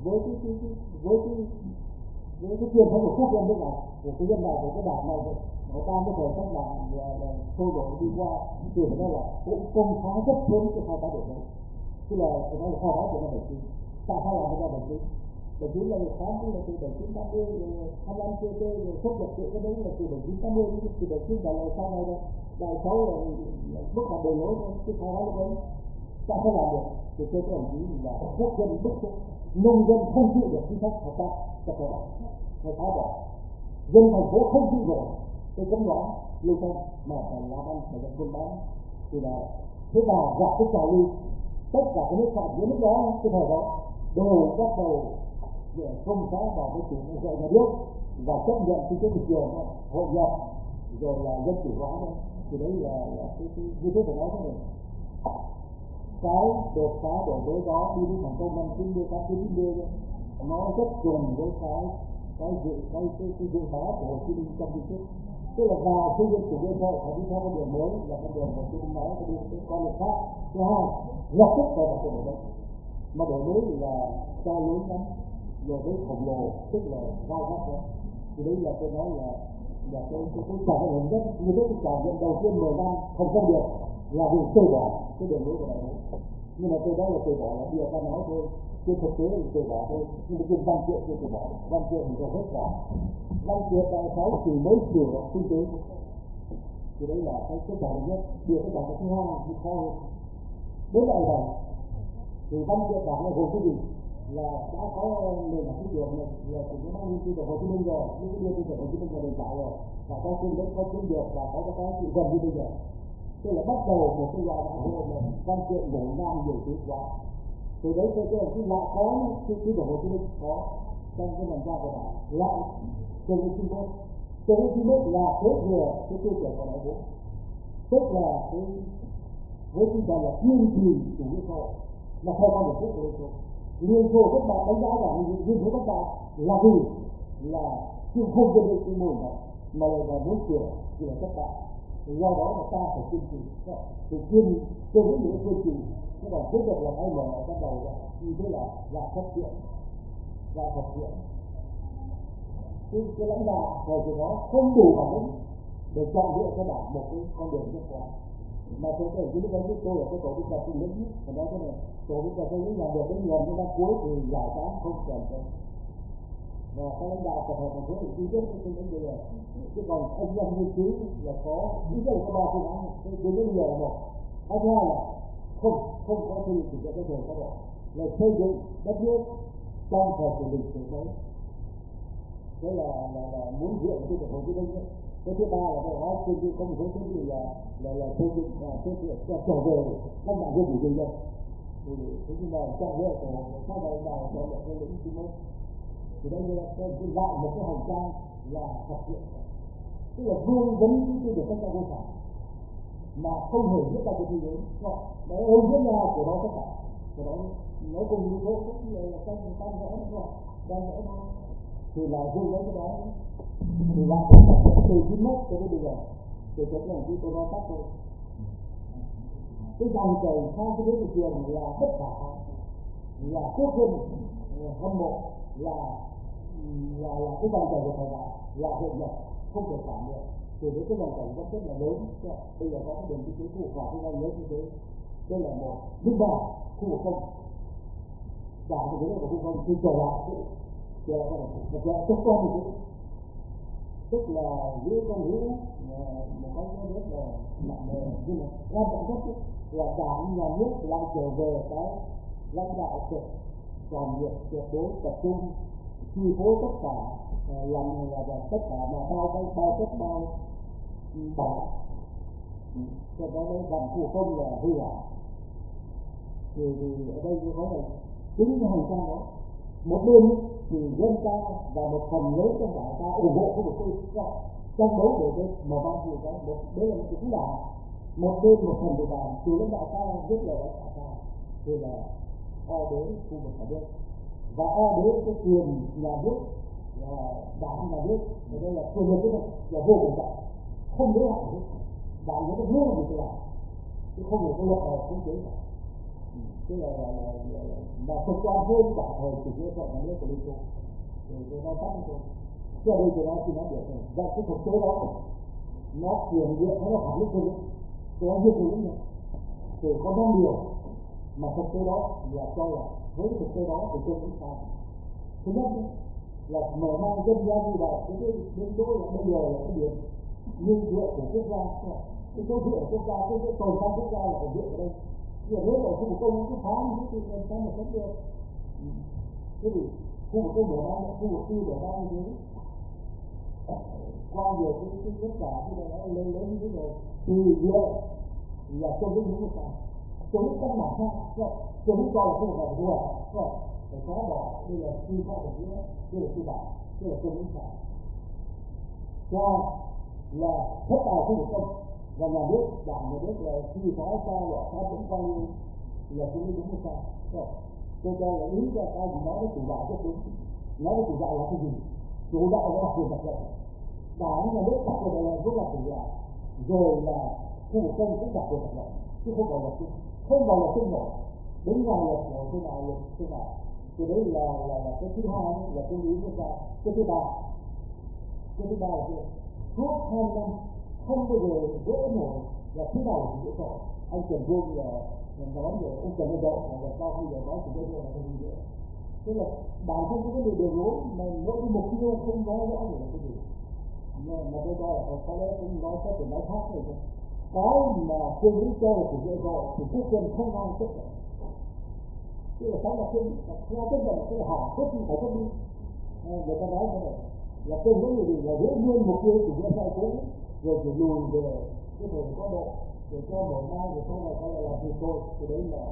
Speaker 1: cái truyền thống của quốc dân nước này, của cái dân này, của cái đảng này, người ta có thể cách là sôi nổi đi qua, thì phải nói là cũng công phá rất sớm cái khai phá đổi đấy. Tức là phải nói là khai phá của năm 79. Tại sao làm năm 79? 79 là một tháng, tức là từ 1980 25 CT rồi xuất nhập sự cái đấy là từ 1980 đến từ 79 trả lời sau này đây. Đại 6 là bước vào đường lối thôi, cái khai phá lúc ấy. Tại sao làm được? Thì tôi có đồng chí là quốc dân bức xúc, nông dân không chịu được chính sách hợp tác, phải phá bỏ. Dân thành phố không chịu nổi cái cấm đoán lưu thông mà phải làm ăn phải được buôn bán, thì là thế và gặp cái trào lưu tất cả cái nước phạm dưới nước đó cái thời đó đều bắt đầu công phá vào cái chủ nghĩa nhà nước và chấp nhận cái thị trường hội nhập rồi là dân chủ hóa thôi. Thì đấy là cái như thế phải nói thế này, cái đột phá đổi mới đó đi đến thành công năm 90 nó rất trùng với cái dự báo của Hồ Chí Minh trong di chúc. Tức là vào xây dựng chủ nghĩa xã hội phải đi theo cái đường mới là con đường Hồ Chí Minh nói phải đi cái con đường khác. Thứ hai, lập tức phải là đổi mới, mà đổi mới là to lớn lắm, rồi với khổng lồ, tức là vai gắt đó. Thì đấy là tôi nói là cái trải nghiệm rất như thế. Cái trải nghiệm đầu tiên 10 năm không công được là vì từ bỏ cái đường lối của đại hội. Nhưng mà tôi nói là từ bỏ là bây giờ ta nói thôi, trên thực tế là từ bỏ thôi. Nhưng mà trên văn kiện tôi từ bỏ, văn kiện thì tôi hết bỏ. Văn kiện đại 6 thì mới sửa kinh tế. Thì đấy là cái trải nghiệm nhất. Điều cái trải nghiệm thứ hai thì khó hơn. Đến đại hội thì văn kiện đảng là gồm cái gì? Là đã có nền tảng tư tưởng này, là cũng có năng tư tưởng Hồ Chí Minh rồi, những cái điều tư tưởng Hồ Chí Minh là nền tảng rồi, và có kinh tế, có chiến lược và có cái sự gần như bây giờ. Tức là bắt đầu một cái loại đại hội là văn kiện ngổn ngang nhiều thứ quá. Từ đấy tôi thấy là lại có cái tư tưởng Hồ Chí Minh có trong cái nền tảng của đảng lại từ cái Trung Quốc. Từ cái Trung Quốc là kế thừa cái tư tưởng của đại hội, tức là cái với tinh thần là kiên trì chủ nghĩa xã hội là theo con đường của Liên Xô. Liên Xô các bạn đánh giá rằng như thế các bạn là gì? Là chưa không dân được cái mô hình này mà là muốn sửa thì là các bạn. Do đó là ta phải kiên trì, thì kiên với những kiên trì, các bạn tiếp tục là ai mở bắt đầu ra như thế là phát triển, cái lãnh đạo thời kỳ đó không đủ bản lĩnh để chọn lựa cho đảng một cái con đường nhất quán.
Speaker 2: mà tôi thấy cái lúc đó tôi là cái tổ chức cà phê lớn nhất, và nói cái này tổ chức cà phê lớn làm được đến gần đến năm cuối thì giải tán không cần đâu. Và các lãnh đạo tập hợp thành phố thì chi tiết cái vấn đề này, chứ còn anh em nghiên cứu là có ít nhất là có 3 phương án, cái đến bây giờ là một. Cái thứ hai là không có xây dựng cái thời các bộ là xây dựng đất nước trong thời của lịch sử mới. Thế là muốn dựa vào cái Hồ Chí Minh đấy. Cái thứ ba là phải nói trên cái có một số cái gì là xây dựng cho trở về các bạn dân chủ nhân dân. Thế nhưng mà trong đó là sau này nào cho được cái lĩnh vực mới. Thì đây là cái lại một cái hành trang là thực hiện, tức là vương vấn cái được các vô sản mà không hề biết ra cái gì đấy, nó ôm với nhau của nó tất cả, của nó cùng như thế cũng là tan vỡ nó tan vỡ nó thì là vương vấn cái đó thì là từ cái mốc cho đến bây giờ thì cái này chúng tôi nói tắt thôi. Cái dòng chảy sang cái thị trường là tất cả là quốc dân hâm mộ là cái dòng chảy của thời đại là hội nhập không thể cản được. Thì với cái dòng chảy rất là lớn, bây giờ có cái đường kinh tế khu vực cái này lớn như thế, đây là một thứ ba khu vực công và cái đấy là khu vực công thì trở lại cái này thực ra tốt con như thế, tức là giữa con ngữ một cái rất là nặng nề nhưng mà quan trọng nhất là đảng nhà nước lại trở về cái lãnh đạo trực toàn diện tuyệt đối tập trung chi phối tất cả làm là tất cả mà bao tất bao bảo cho nó làm của công là hư hỏng. Thì ở đây tôi nói là chính cái hành trang đó một bên thì dân ta và một phần lớn trong đảng ta ủng hộ cái mục tiêu trong đấu để cái mà ban thì cái một đấy là một cái đảng, một bên một phần của đảng từ lãnh đạo cao rất là lãnh đạo cao thì là o đến khu vực cả nước và o đến cái quyền nhà nước là đảng nhà nước ở đây là quyền lực đấy là vô cùng trọng, không giới hạn hết, đảng nhà nước muốn gì thì làm chứ không phải cái luật nào cũng chế cả. Tức là cực đoan hơn cả thời chủ nghĩa cộng sản nước của Liên Xô. Thì tôi nói tắt thôi. Chứ ở đây tôi nói được rồi. Và cái thực tế đó nó quyền điện nó phản lực hơn, nó việc hơn nữa. Thì có 5 điều mà thực tế đó là cho là với cái thực tế đó thì tôi cũng sai. Thứ nhất là mở mang dân gian như vậy, cái đến chỗ là bây giờ là cái điểm như dựa của quốc gia, cái chỗ dựa của quốc gia, cái tồn tại quốc gia là phải dựa ở đây. Nhưng nếu mà khu vực công cứ phá như thế thì làm sao mà sống được? Thế thì khu vực công mở ra, khu vực tư mở ra như thế, qua nhiều cái tất cả cái này nó lên lớn như thế rồi, thì dựa là trong cái những cái chống các mặt khác, chống cho là không phải đùa, phải xóa bỏ đây là suy pháp của nghĩa, đây là suy bản, đây là công lý sản, cho là tất cả khu vực công và nhà nước đảng nhà nước là khi phá sao loại phá cũng coi như là cũng đúng hay sao? Tôi cho là ý ra cái gì nói với chủ đạo rất đúng, nói với chủ đạo là cái gì? Chủ đạo là đặc quyền đặc lợi, đảng nhà nước đặc quyền đặc lợi cũng là chủ đạo, rồi là khu vực công cũng đặc quyền đặc lợi, chứ không phải là không phải là chung nổi, đến ngày là của thế nào, thì đấy là cái thứ hai là cái lý của ta, cái thứ ba là gì? Suốt 2 năm không bao giờ gỡ nổi là thế nào thì dễ rồi. Anh Trần Vương là nói về ông Trần Văn Dậu là sau khi giờ nói thì đây là cái gì nữa. Thế là bản thân cái vấn đề đường lối mà mỗi cái mục tiêu không nói rõ được là cái gì. Mà tôi cho là có lẽ cũng nói sẽ phải nói khác rồi thôi. Cái mà cương lĩnh cho là chủ nghĩa rồi thì quốc dân không ai chấp nhận. Tức là cái là cương theo chấp nhận cái là họ cốt đi phải cốt đi. Người ta nói thế này là cương lĩnh gì là giữ nguyên mục tiêu chủ nghĩa sai cũ rồi chỉ lùi về cái thời có độ rồi cho mở mang rồi sau này có là gì thôi. Thì đấy là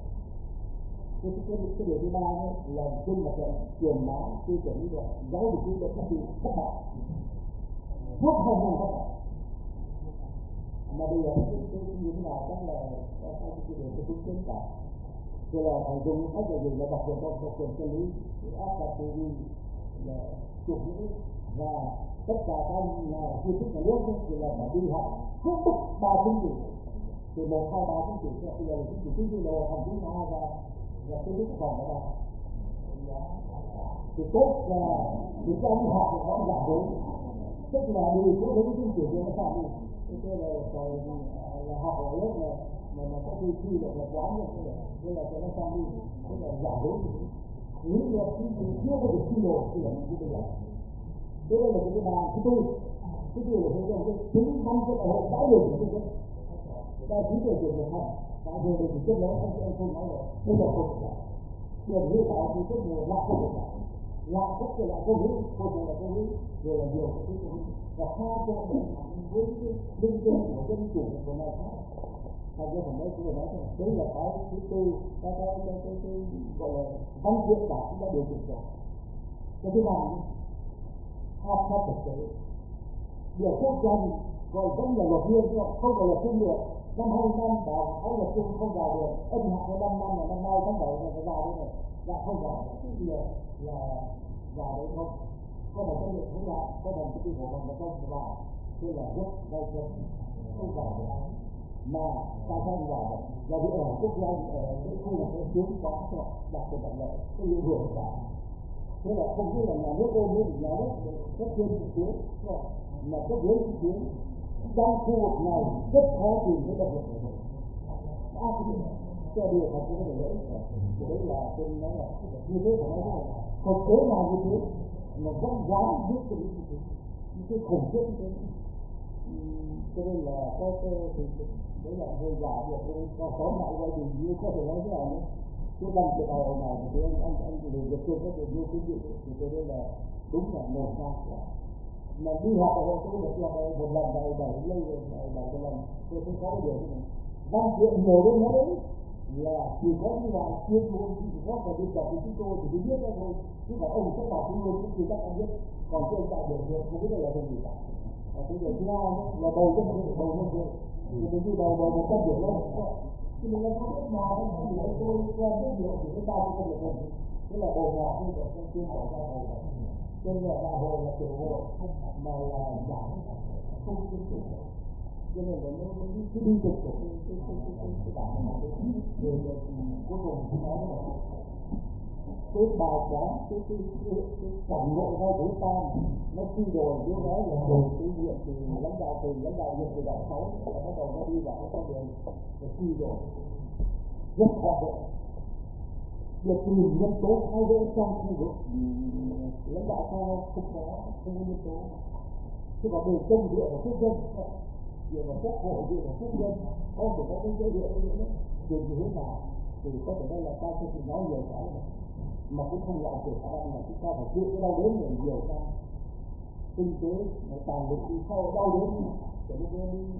Speaker 2: cái điều thứ ba ấy, là trên mặt trận truyền bá tư tưởng lý luận giáo dục lý luận bị thất bại suốt 2 năm thất bại. Mà bây giờ cái như thế nào chắc là cái điều cái tính chính cả rồi là phải dùng cách là gì là đặc biệt trong thực hiện chân lý áp đặt tư duy là chủ nghĩa và tất cả các nhà di tích nhà nước thì là phải đi học hết mức 3 chứng chỉ từ 1, 2, 3 chứng chỉ bây giờ là chứng chỉ đầu thành chứng 2 và cái lúc còn ở đây thì tốt là thì cho anh học thì nó giảm vốn tức là đi chỗ lấy cái chứng chỉ nó sao đi thế là phải là học ở lớp mà có thi được là quán như thế này, nên là cho nó sang đi, thế là giả dối. Nếu như chưa có được thi đồ thì là như bây giờ. Thế đây là cái bài thứ tư là cái tính văn cho đại hội đã được như thế. Ta chỉ về việc học, tại vì được chất lớn anh không nói rồi, bây giờ không được. Hiện hiện tại thì rất nhiều lại không được. Lại rất nhiều lại không biết, không phải là không biết, rồi là nhiều cái không biết. Và hai cho mình với cái linh tinh của dân chủ của này khác. Và do phần đấy chúng tôi nói rằng đấy là cái thứ tư, cái gọi là văn kiện cả chúng ta điều chỉnh rồi. Cái thứ ba học theo thực tế. Điều quốc gia gọi vẫn là luật viên không phải là chuyên nghiệp. Năm 25 bảo thấy là chung không vào được, ân hạn của 5 năm là năm nay tháng 7 này phải vào đấy này, dạ không vào, bây giờ là vào đấy không, có phải trách nhiệm không vào, có phải cái bộ phận không vào, thế là rất gây chân, không vào được, mà tại sao không vào được, là vì ở quốc gia ở cái khu là cái tiếng có đặc biệt đặc lợi, cái hiệu hưởng cả, thế là không biết là nhà nước ôm với nhà nước cấp trên trực tuyến, mà cấp dưới trực tuyến. Trong khu vực này rất khó tìm cái độc lực này. Áp dụng cho điều phải có thể lấy. Thì đấy là tôi nói là như thế phải nói là thực tế là như thế, mà vẫn dám biết cái như thế, những cái khủng khiếp như thế. Cho nên là cái đấy là hơi giả được, cho tóm lại gia đình như có thể nói thế nào nữa. Cái lần cái đầu này thì anh liền được tôi có thể nhiều kinh nghiệm, thì tôi đây là đúng là một năm mà đi học ở tôi được một lần này 7 lần tôi cũng có điều này văn kiện nhiều đến thế đấy là chỉ có như là chuyên môn chỉ có phải đi tập với chúng tôi thì biết đó thôi, chứ mà ông sẽ bảo chúng tôi cũng chỉ chắc anh biết, còn trên tại biểu hiện không biết là cái gì cả. Và cái điều thứ hai là bầu cho một cái bầu nhân sự thì mình đi bầu một trăm điểm lên thì mình lấy không biết mà thì tôi quen rất nhiều thì chúng ta cũng không được. Thế là bầu nhỏ như vậy trong chuyên bầu ra bầu cho nên là đại hội là tiểu hội mà là giảm không chính trị, cho nên là nó cái đi được của cái đảng này rồi cuối cùng chúng nói là cái bài toán cái cảnh ngộ ngay của ta nó suy đồi như nói là rồi cái nhiệm từ lãnh đạo nhiệm từ đại 6 là bắt đầu nó đi vào cái con đường để suy đồi rất khó khăn. Việc tìm nhân tố thay đổi trong khu vực lãnh đạo cao không có nhân tố, chứ còn về công dựa vào quốc dân, dựa vào quốc hội, dựa vào quốc dân, không phải có cái dựa nữa thì như thế nào thì có thể đây là ta sẽ chỉ nói nhiều cái mà cũng không loại trừ khả năng là chúng ta phải chịu cái đau đớn này nhiều cái kinh tế tài lực đi sau đau đớn để nó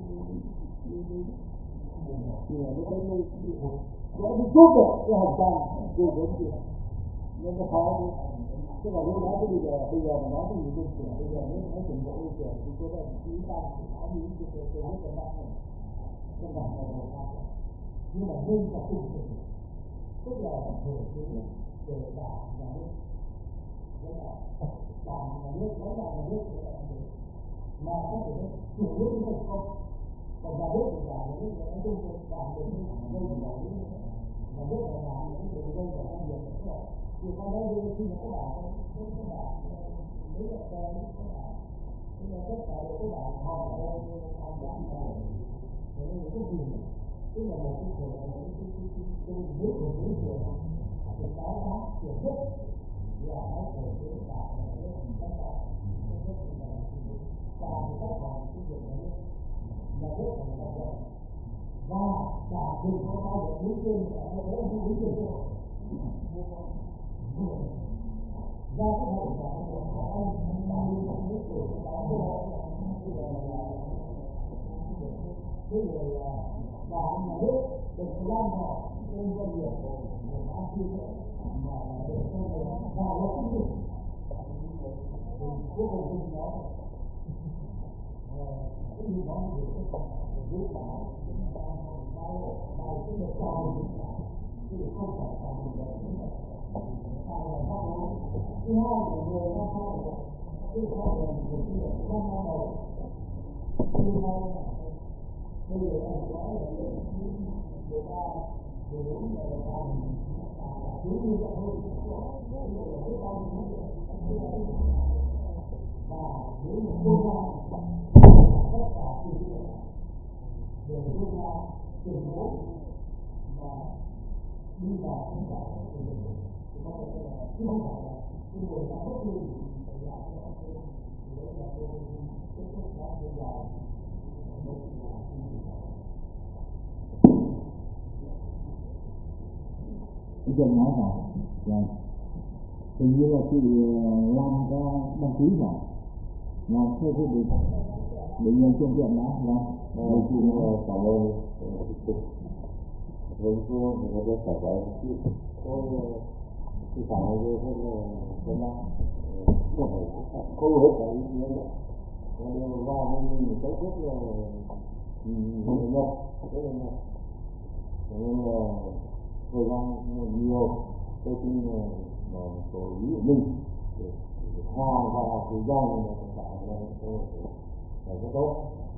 Speaker 2: nó đi chút được cái hành trang vô vốn kia nên nó khó đi. Chứ mà lúc đó bây giờ mà nói cái gì bên kia bây giờ nếu nói trình độ bên kia thì tôi đã chỉ ta thì đã như cái tôi biết cái bạn này cái bạn này là nhưng mà nên là kinh tế tức là về cái về đảng nhà nước lãnh đạo đảng nhà nước lãnh đạo nhà nước mà có thể chủ yếu như không còn nhà nước thì đảng nhà nước là nói chung đảng nhà nước đây là nhà nước là đảng nhà nước thì đây là doanh nghiệp thì con nói đi khi mà các bạn đấy là cái đảng nhưng mà tất cả đều cái đảng họ ở đây tham gia này thế nên cái gì tức là một cái người là cái nước của nước người thì cái đó kiểu nhất là nó về cái đảng nhà nước lãnh đạo và thì các bạn cái việc này nhà nước là người ta và cả thì có bao giờ đứng trên là nó có những đứng trên ra cái hội là anh đã đi trong nước của đó cái người và nhà nước được lan tỏa trên doanh nghiệp của anh chưa mà được cho người và nó cũng được cuối cùng thì nó cái gì đó thì giúp bạn bài cái được cho chứ không phải là mình để thứ hai là người ta sao thứ hai là người ta không bao đầu thứ hai là bây giờ anh nói là người ta người đúng là người ta cứ như vậy thôi và nếu một quốc gia tất cả thì
Speaker 1: để đưa ra tuyên bố và đi vào lãnh đạo của mình. Thì có thể là chứ không phải là cái người ta bất kỳ phải làm cho ông ấy. Thì đấy là tôi kết thúc đã lâu dài mới là cái dân nói rằng hình như là chị Lan có đăng ký rồi là theo cái định nhân phương tiện đó là chị
Speaker 2: cảm ơn với cô người ta trả lời tôi thì cảm ơn cái nó không hết cái ý kiến đó đều ra mình cái rất là nhiều nhất thế nên là thời gian nhiều tôi tin là tổ ý của mình hòa vào thời gian là rất tốt.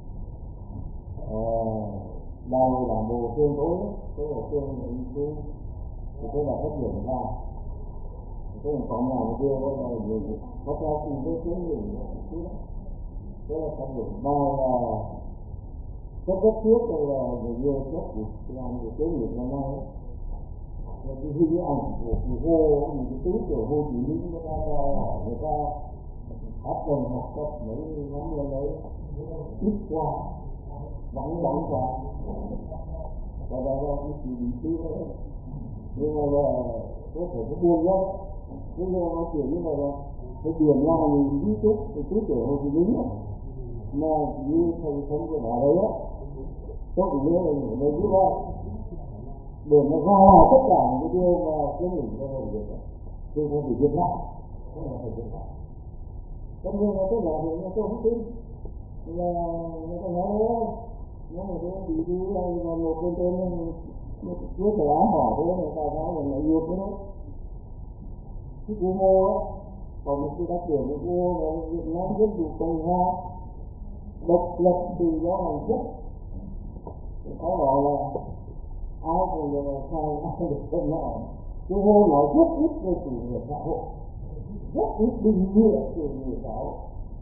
Speaker 2: Đang làm bộ tương đối cái bộ tương thì tôi là phát triển ra cái còn nào kia đó là có theo cùng với cái gì đó là phát triển ba là rất thiết là người yêu rất của làm của cái nghiệp năm nay là cái hình ảnh của Hồ những cái túi của Hồ Chí Minh người ta áp dụng học tập mấy năm lên đấy ít qua vắng qua và đó là cái sự bị tư đấy nhưng mà là có thể có buồn lắm nhưng mà nó kiểu như là cái tiền là mình di chúc cái túi của Hồ Chí Minh mà như thầy thân của bà đấy á có cái nữa là người đấy biết ra để nó ra tất cả những cái điều mà cái mình có thể được tôi không phải viết lại không phải viết lại tất nhiên là tôi làm thì tôi không tin là người ta nói đấy nó là cái bị đi là một bên trên một cái tờ án hỏi thế người ta nói là yêu cái đó cái cô mô á còn một cái đặc điểm của cô là Việt Nam rất đủ công hoa độc lập tự do hành chất có gọi là ai cũng được sai ai được công nhận cái hô nói rất ít về chủ nghĩa xã hội rất ít định nghĩa chủ nghĩa xã hội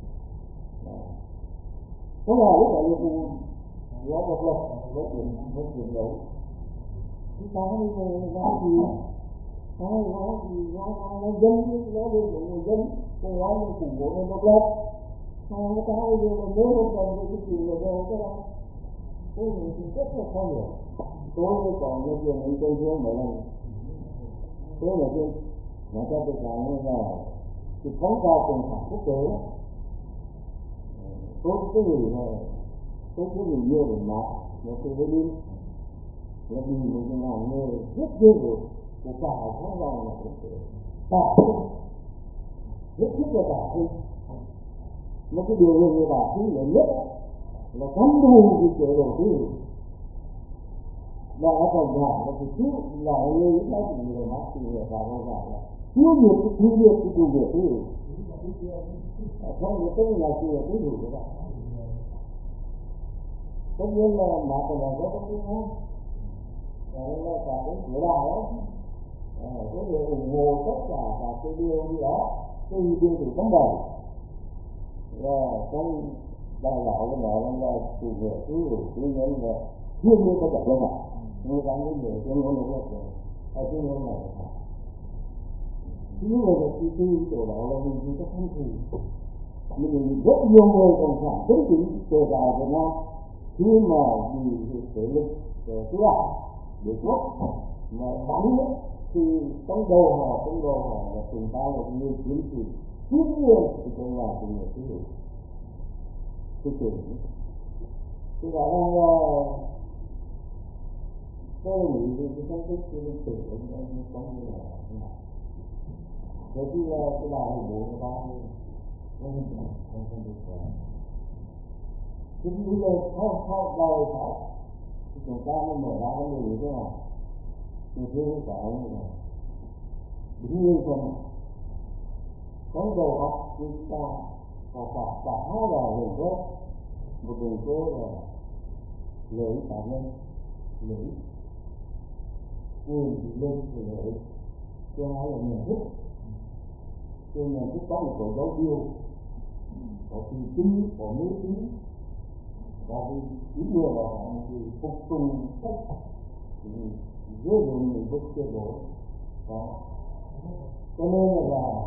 Speaker 2: có là lúc này thì nó độc lập với chuyện đấu chúng ta nói gì nói gì nó dân nó về của người dân không nói về khủng bố nên độc lập cái bây giờ mà nếu không cần cái chuyện là đâu cái đó cái này thì rất là khó hiểu tôi còn cái chuyện này tôi thương mọi lần tôi là tôi nói cho tôi rằng là cái phóng cao cộng sản quốc tế tôi cái người này tôi có người yêu để mà nó tôi với đi là vì một cái nào nghe rất ghê rồi của cả tháng vào là cả rất thích là cả khi nó cái điều người bà khi là nhất là cắm đuôi cái chế độ thứ là ở trong nhà nó thì chứ là người những cái gì là mắc thì người ta không phải là thiếu nhiều cái thứ việc cái điều việc thứ không có cái là gì là cái gì vậy đó tất nhiên là mà còn là rất là không nên là cả cái cửa đài đó cái điều ủng hộ tất cả các cái điều như đó cái điều từ tấm đầu và trong đại đạo của nó là chủ nghĩa tư nhân là thiên nhiên có thật luôn mà người ta nói về thiên nhiên là ở thiên nhiên này những người là tư của đó là mình chỉ có không thì mình rất nhiều người cộng sản chính trị kể cả Việt Nam khi mà vì thế lực thứ hai để chốt mà bắn thì trong đầu họ là chúng ta là người chiến sĩ thiên nhiên thì cũng là người chiến sĩ tư tưởng thì là tôi nghĩ về cái phân tích cái lịch sử của anh có như là thế nào thế thì cái bài của bố người ta không được chứ bây giờ không đời phải chúng ta mới mở ra cái điều thế nào thì thế cả anh là đúng như phần có đầu óc chúng ta có cả hai là hình thức một đường phố là lợi cá nhân lợi quyền lên thì lợi thứ hai là nhận thức tôi nhận thức có một số dấu hiệu có tự tin có mê tín và ý nghĩa là phục tùng cách dưới đường người bước chưa đổ đó. Cho nên là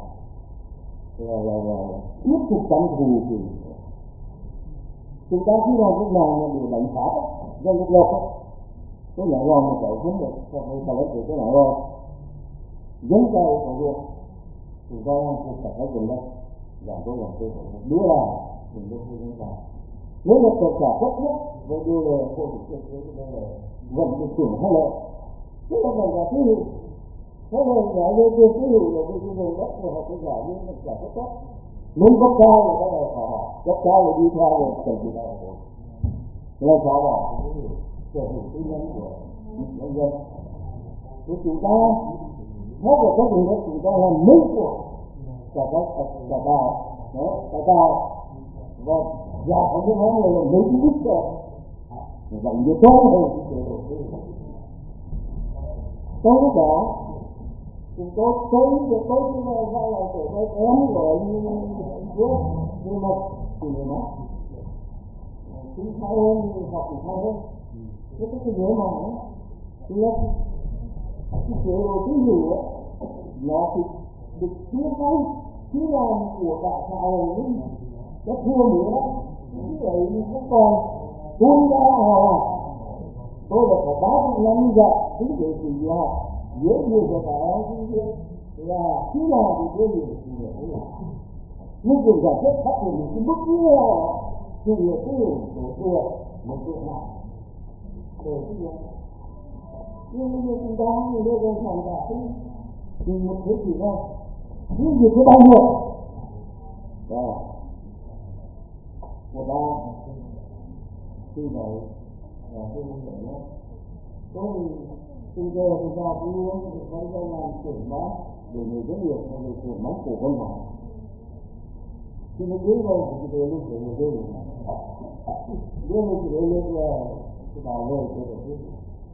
Speaker 2: tiếp tục tranh thủ thì chúng ta khi nào lúc nào là điều đánh phá dân lúc lộc cái nhà ngon mà chạy không được sau đó cái nhà ngon giống cây còn được chúng ta không phải cái chuyện đó làm tôi làm tôi một đứa là mình được không chúng ta nếu là tất cả tất nhất với đưa về cô thì cái là vận cái trưởng hay là tức là mình là cái hiệu thế rồi nhà vô kia cái hiệu là cái vùng đất của họ cái giả như là giả tất tất muốn cấp cao là cái này họ cấp cao là đi theo rồi cần gì đâu rồi là họ bỏ cái hiệu sở hữu tư nhân của nhân dân thì chúng ta hết là có gì đó chúng ta làm mấy của cả đào cả đào và giả không biết nói là mấy cái bức rồi dành cho tốt hơn tối đó chúng tôi tối chúng ta ra là để nói em rồi nhưng mà thì người nói chúng ta hơn học thì hay hơn cái dễ mà thứ nhất cái chế độ cái gì đó nó thì được chia tay chứ làm của đại xã hội nó thua nữa như vậy không còn tôi ra họ tôi là có 35 giờ thứ để gì là dễ nhiều cho cả là khi nào thì tôi hiểu thì hiểu nhưng dù giải thích khác thì mình cái mức như là thì hiểu cái hiểu của tôi một chuyện nào để cái gì nhưng như chúng ta như đây đang thành cả thì một thế gì đâu nhưng vì cái bao nhiêu đó của ta khi vậy là tôi không hiểu nữa tôi bây giờ thì ra cái uống cái làm chuyển bán để người rất nhiều người chuyển bán cổ con họ khi nó dưới rồi thì tôi lên để người đưa lên thì lên là cái bà lời tôi được biết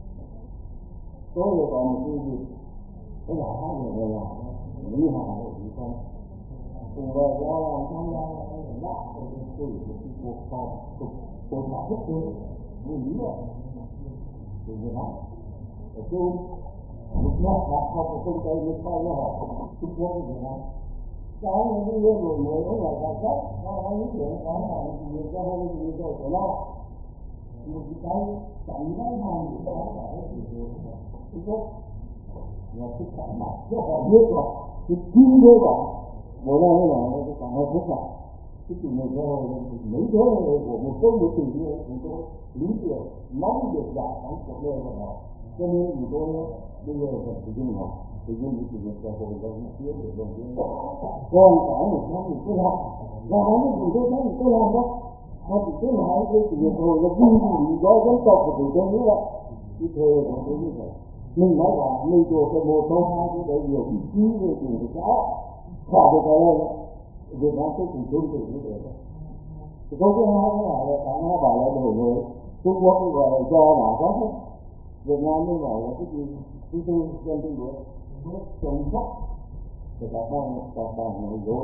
Speaker 2: tôi là còn một cái gì cái nhà hát người làm như hàng rồi thì không cùng về ra làm tham gia cái lạ tôi được cái cuộc họp tôi đã rất tốt như lý rồi thì người nói ở chung lúc đó họ học ở công ty như sau nó học Trung Quốc như thế này cái những người mới ở ngoài ra rất nó những chuyện có là nhiều cho hơn nhiều rồi của nó một cái cảnh nói hàng của nó là cái gì Trung Quốc là cái cảnh mặt cho họ biết rồi cái chi với họ bữa nay là cái cảnh hơi phức tạp cái chuyện này cho mấy đứa của một số một tỷ như chúng tôi lý tưởng nắm được giải phóng cuộc đời của họ cho nên thì tôi bây giờ phải sử dụng họ sử dụng những chuyện xã hội và những tiếng để đồng viên còn cái một năm thì tôi làm và những gì tôi thấy thì tôi làm đó mà chỉ tôi nói cái chuyện xã hội nó vui thì do dân tộc của chúng tôi như vậy cái thề của tôi như vậy mình nói là mình做cái một trong hai cái đấy nhiều ý chí về chuyện của xã khỏi cái này Việt Nam tôi cũng tương tự như thế thì có cái hai là cả hai bảo là đổi người Trung Quốc gọi là do đã có hết Việt Nam mới gọi là cái gì thứ tư dân tương đối hết trồng sóc thì các bạn nói dối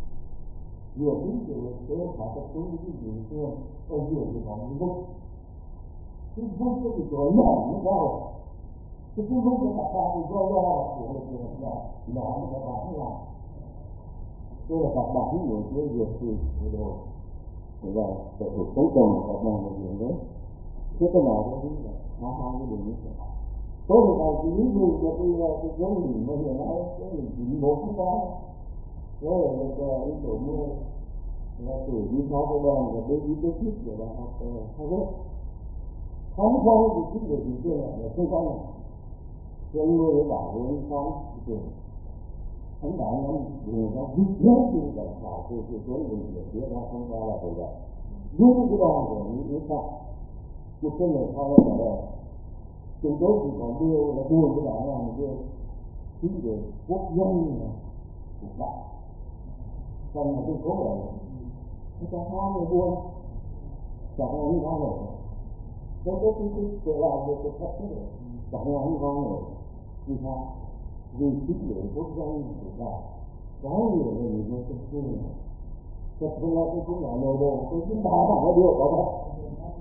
Speaker 2: vừa ý thì thế phải tập trung cái gì kia ông hiểu thì họ mới vung cái vung thì rồi nhỏ nó ra cái vung của các bạn thì do của người nhỏ thì các bạn mới làm tức là các bạn ví dụ như việc thì đồ và sẽ thuộc tấn công các bạn là gì đấy thế cái nào đó là nó hai cái điều như thế có một vài cái ví dụ cho tôi cái dấu hình mà hiện nay cái hình chỉ một cái đó đó là cái chỗ mua là tuổi đi sáu cái đoàn và đây đi tới thích của đại học Harvard không có thì thích để gì kia là không có này thì ông nuôi để bảo với ông con thì thánh đại nó người ta viết hết như vậy là từ số người để biết ra không ra là vậy vậy đúng cái đoàn của những nước khác một cái lời sau là đây chúng tôi chỉ có điều là buồn cái đó là một điều chính về quốc dân của bạn còn là tôi cố rồi người ta hai người buồn chẳng là như con rồi tôi tự làm được cái cách thế rồi chẳng là như con rồi vì sao vì chính để quốc dân của bạn có nhiều người tôi thương thật ra tôi cũng là lời đồ tôi cũng bảo là điều đó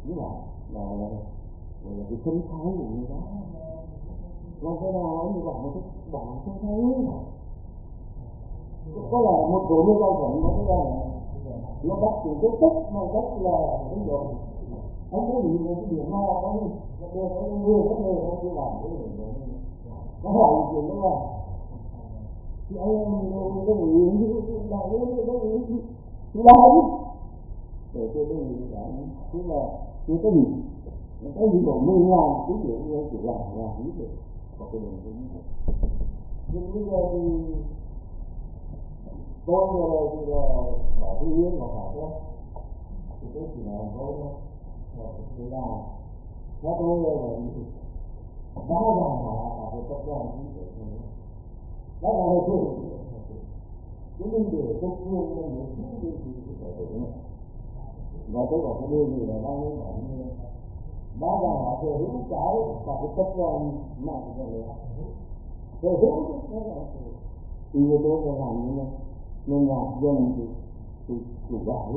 Speaker 2: Đúng là cái sinh thái của người đó. Làm thế nào như bạn sinh thái có là một số người lao động nó cái là nó bắt từ cái tích mà rất là ví dụ anh có gì về cái điểm nào đó đi nó đưa cái mưa rất nhiều không đi làm cái gì nó hỏi chuyện đó là thì anh em cái gì đại cái gì thì là gì để tôi đi cả tức là chưa có gì nó có gì độ mưa làm cái chuyện như chỉ làm biết được có cái đường như thế nhưng bây giờ thì tôi vừa rồi thì là ở Tuy Nhiên là phải thôi thì tôi chỉ là thôi thì là theo tôi là đó là họ cái tập đoàn đó là một chuyện chúng mình để công phương nên những thứ gì thì phải đúng và tôi có cái điều gì là bao nhiêu bản như đó là họ sở hữu cái và cái tập đoàn mạng của người sở hữu cái là thì người tôi phải làm như này nên là dân thì chủ đạo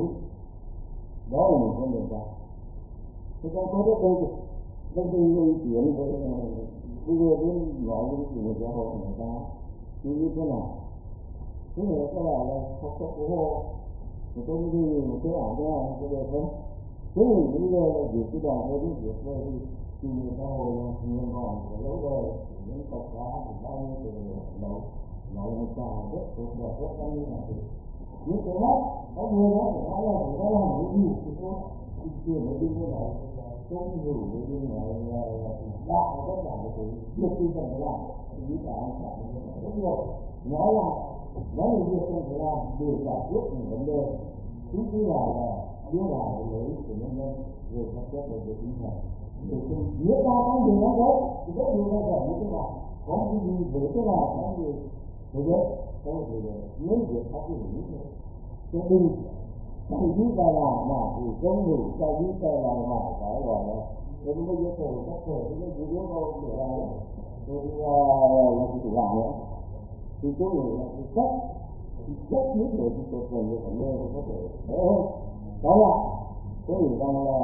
Speaker 2: đó là một vấn đề đó. Thế còn có cái người chuyển với bây giờ đến nói với chủ xã hội người ta như thế nào thế này có là học tập của họ người ta đi một cái ảo ra cái đề không thế thì bây giờ là việc cái đoàn với việc thôi thì người ta hồi là nhiều hỏi của lâu đời những tộc đá thì bao nhiêu từ nấu một trà rất tốt đẹp rất bao nhiêu là những cái đó có người đó thì nói là phải làm cái gì thì thôi thì chưa mới đi như này không đủ với như này là đã có tất cả một cái việc tinh thần phải làm thì như cả anh cả rất nhiều nói là việc không phải làm để giải quyết những vấn đề thứ thứ là đưa vào cái lợi ích của nhân dân rồi phát triển về tinh thần để nếu ta có nhiều nói đấy thì rất nhiều người như thế nào có cái gì để thế nào có gì thế đấy có gì để nếu việc phát triển như thế cho đừng chạy đi vào làm mà thì không đủ chạy đi vào làm mà phải gọi là đến bây giờ thời các thời cái gì đó đâu để làm rồi thì là chủ làm nữa thì tôi nghĩ là cái cách rất nhất để chúng tôi cần những vấn đề có thể đỡ hơn đó là tôi nghĩ rằng là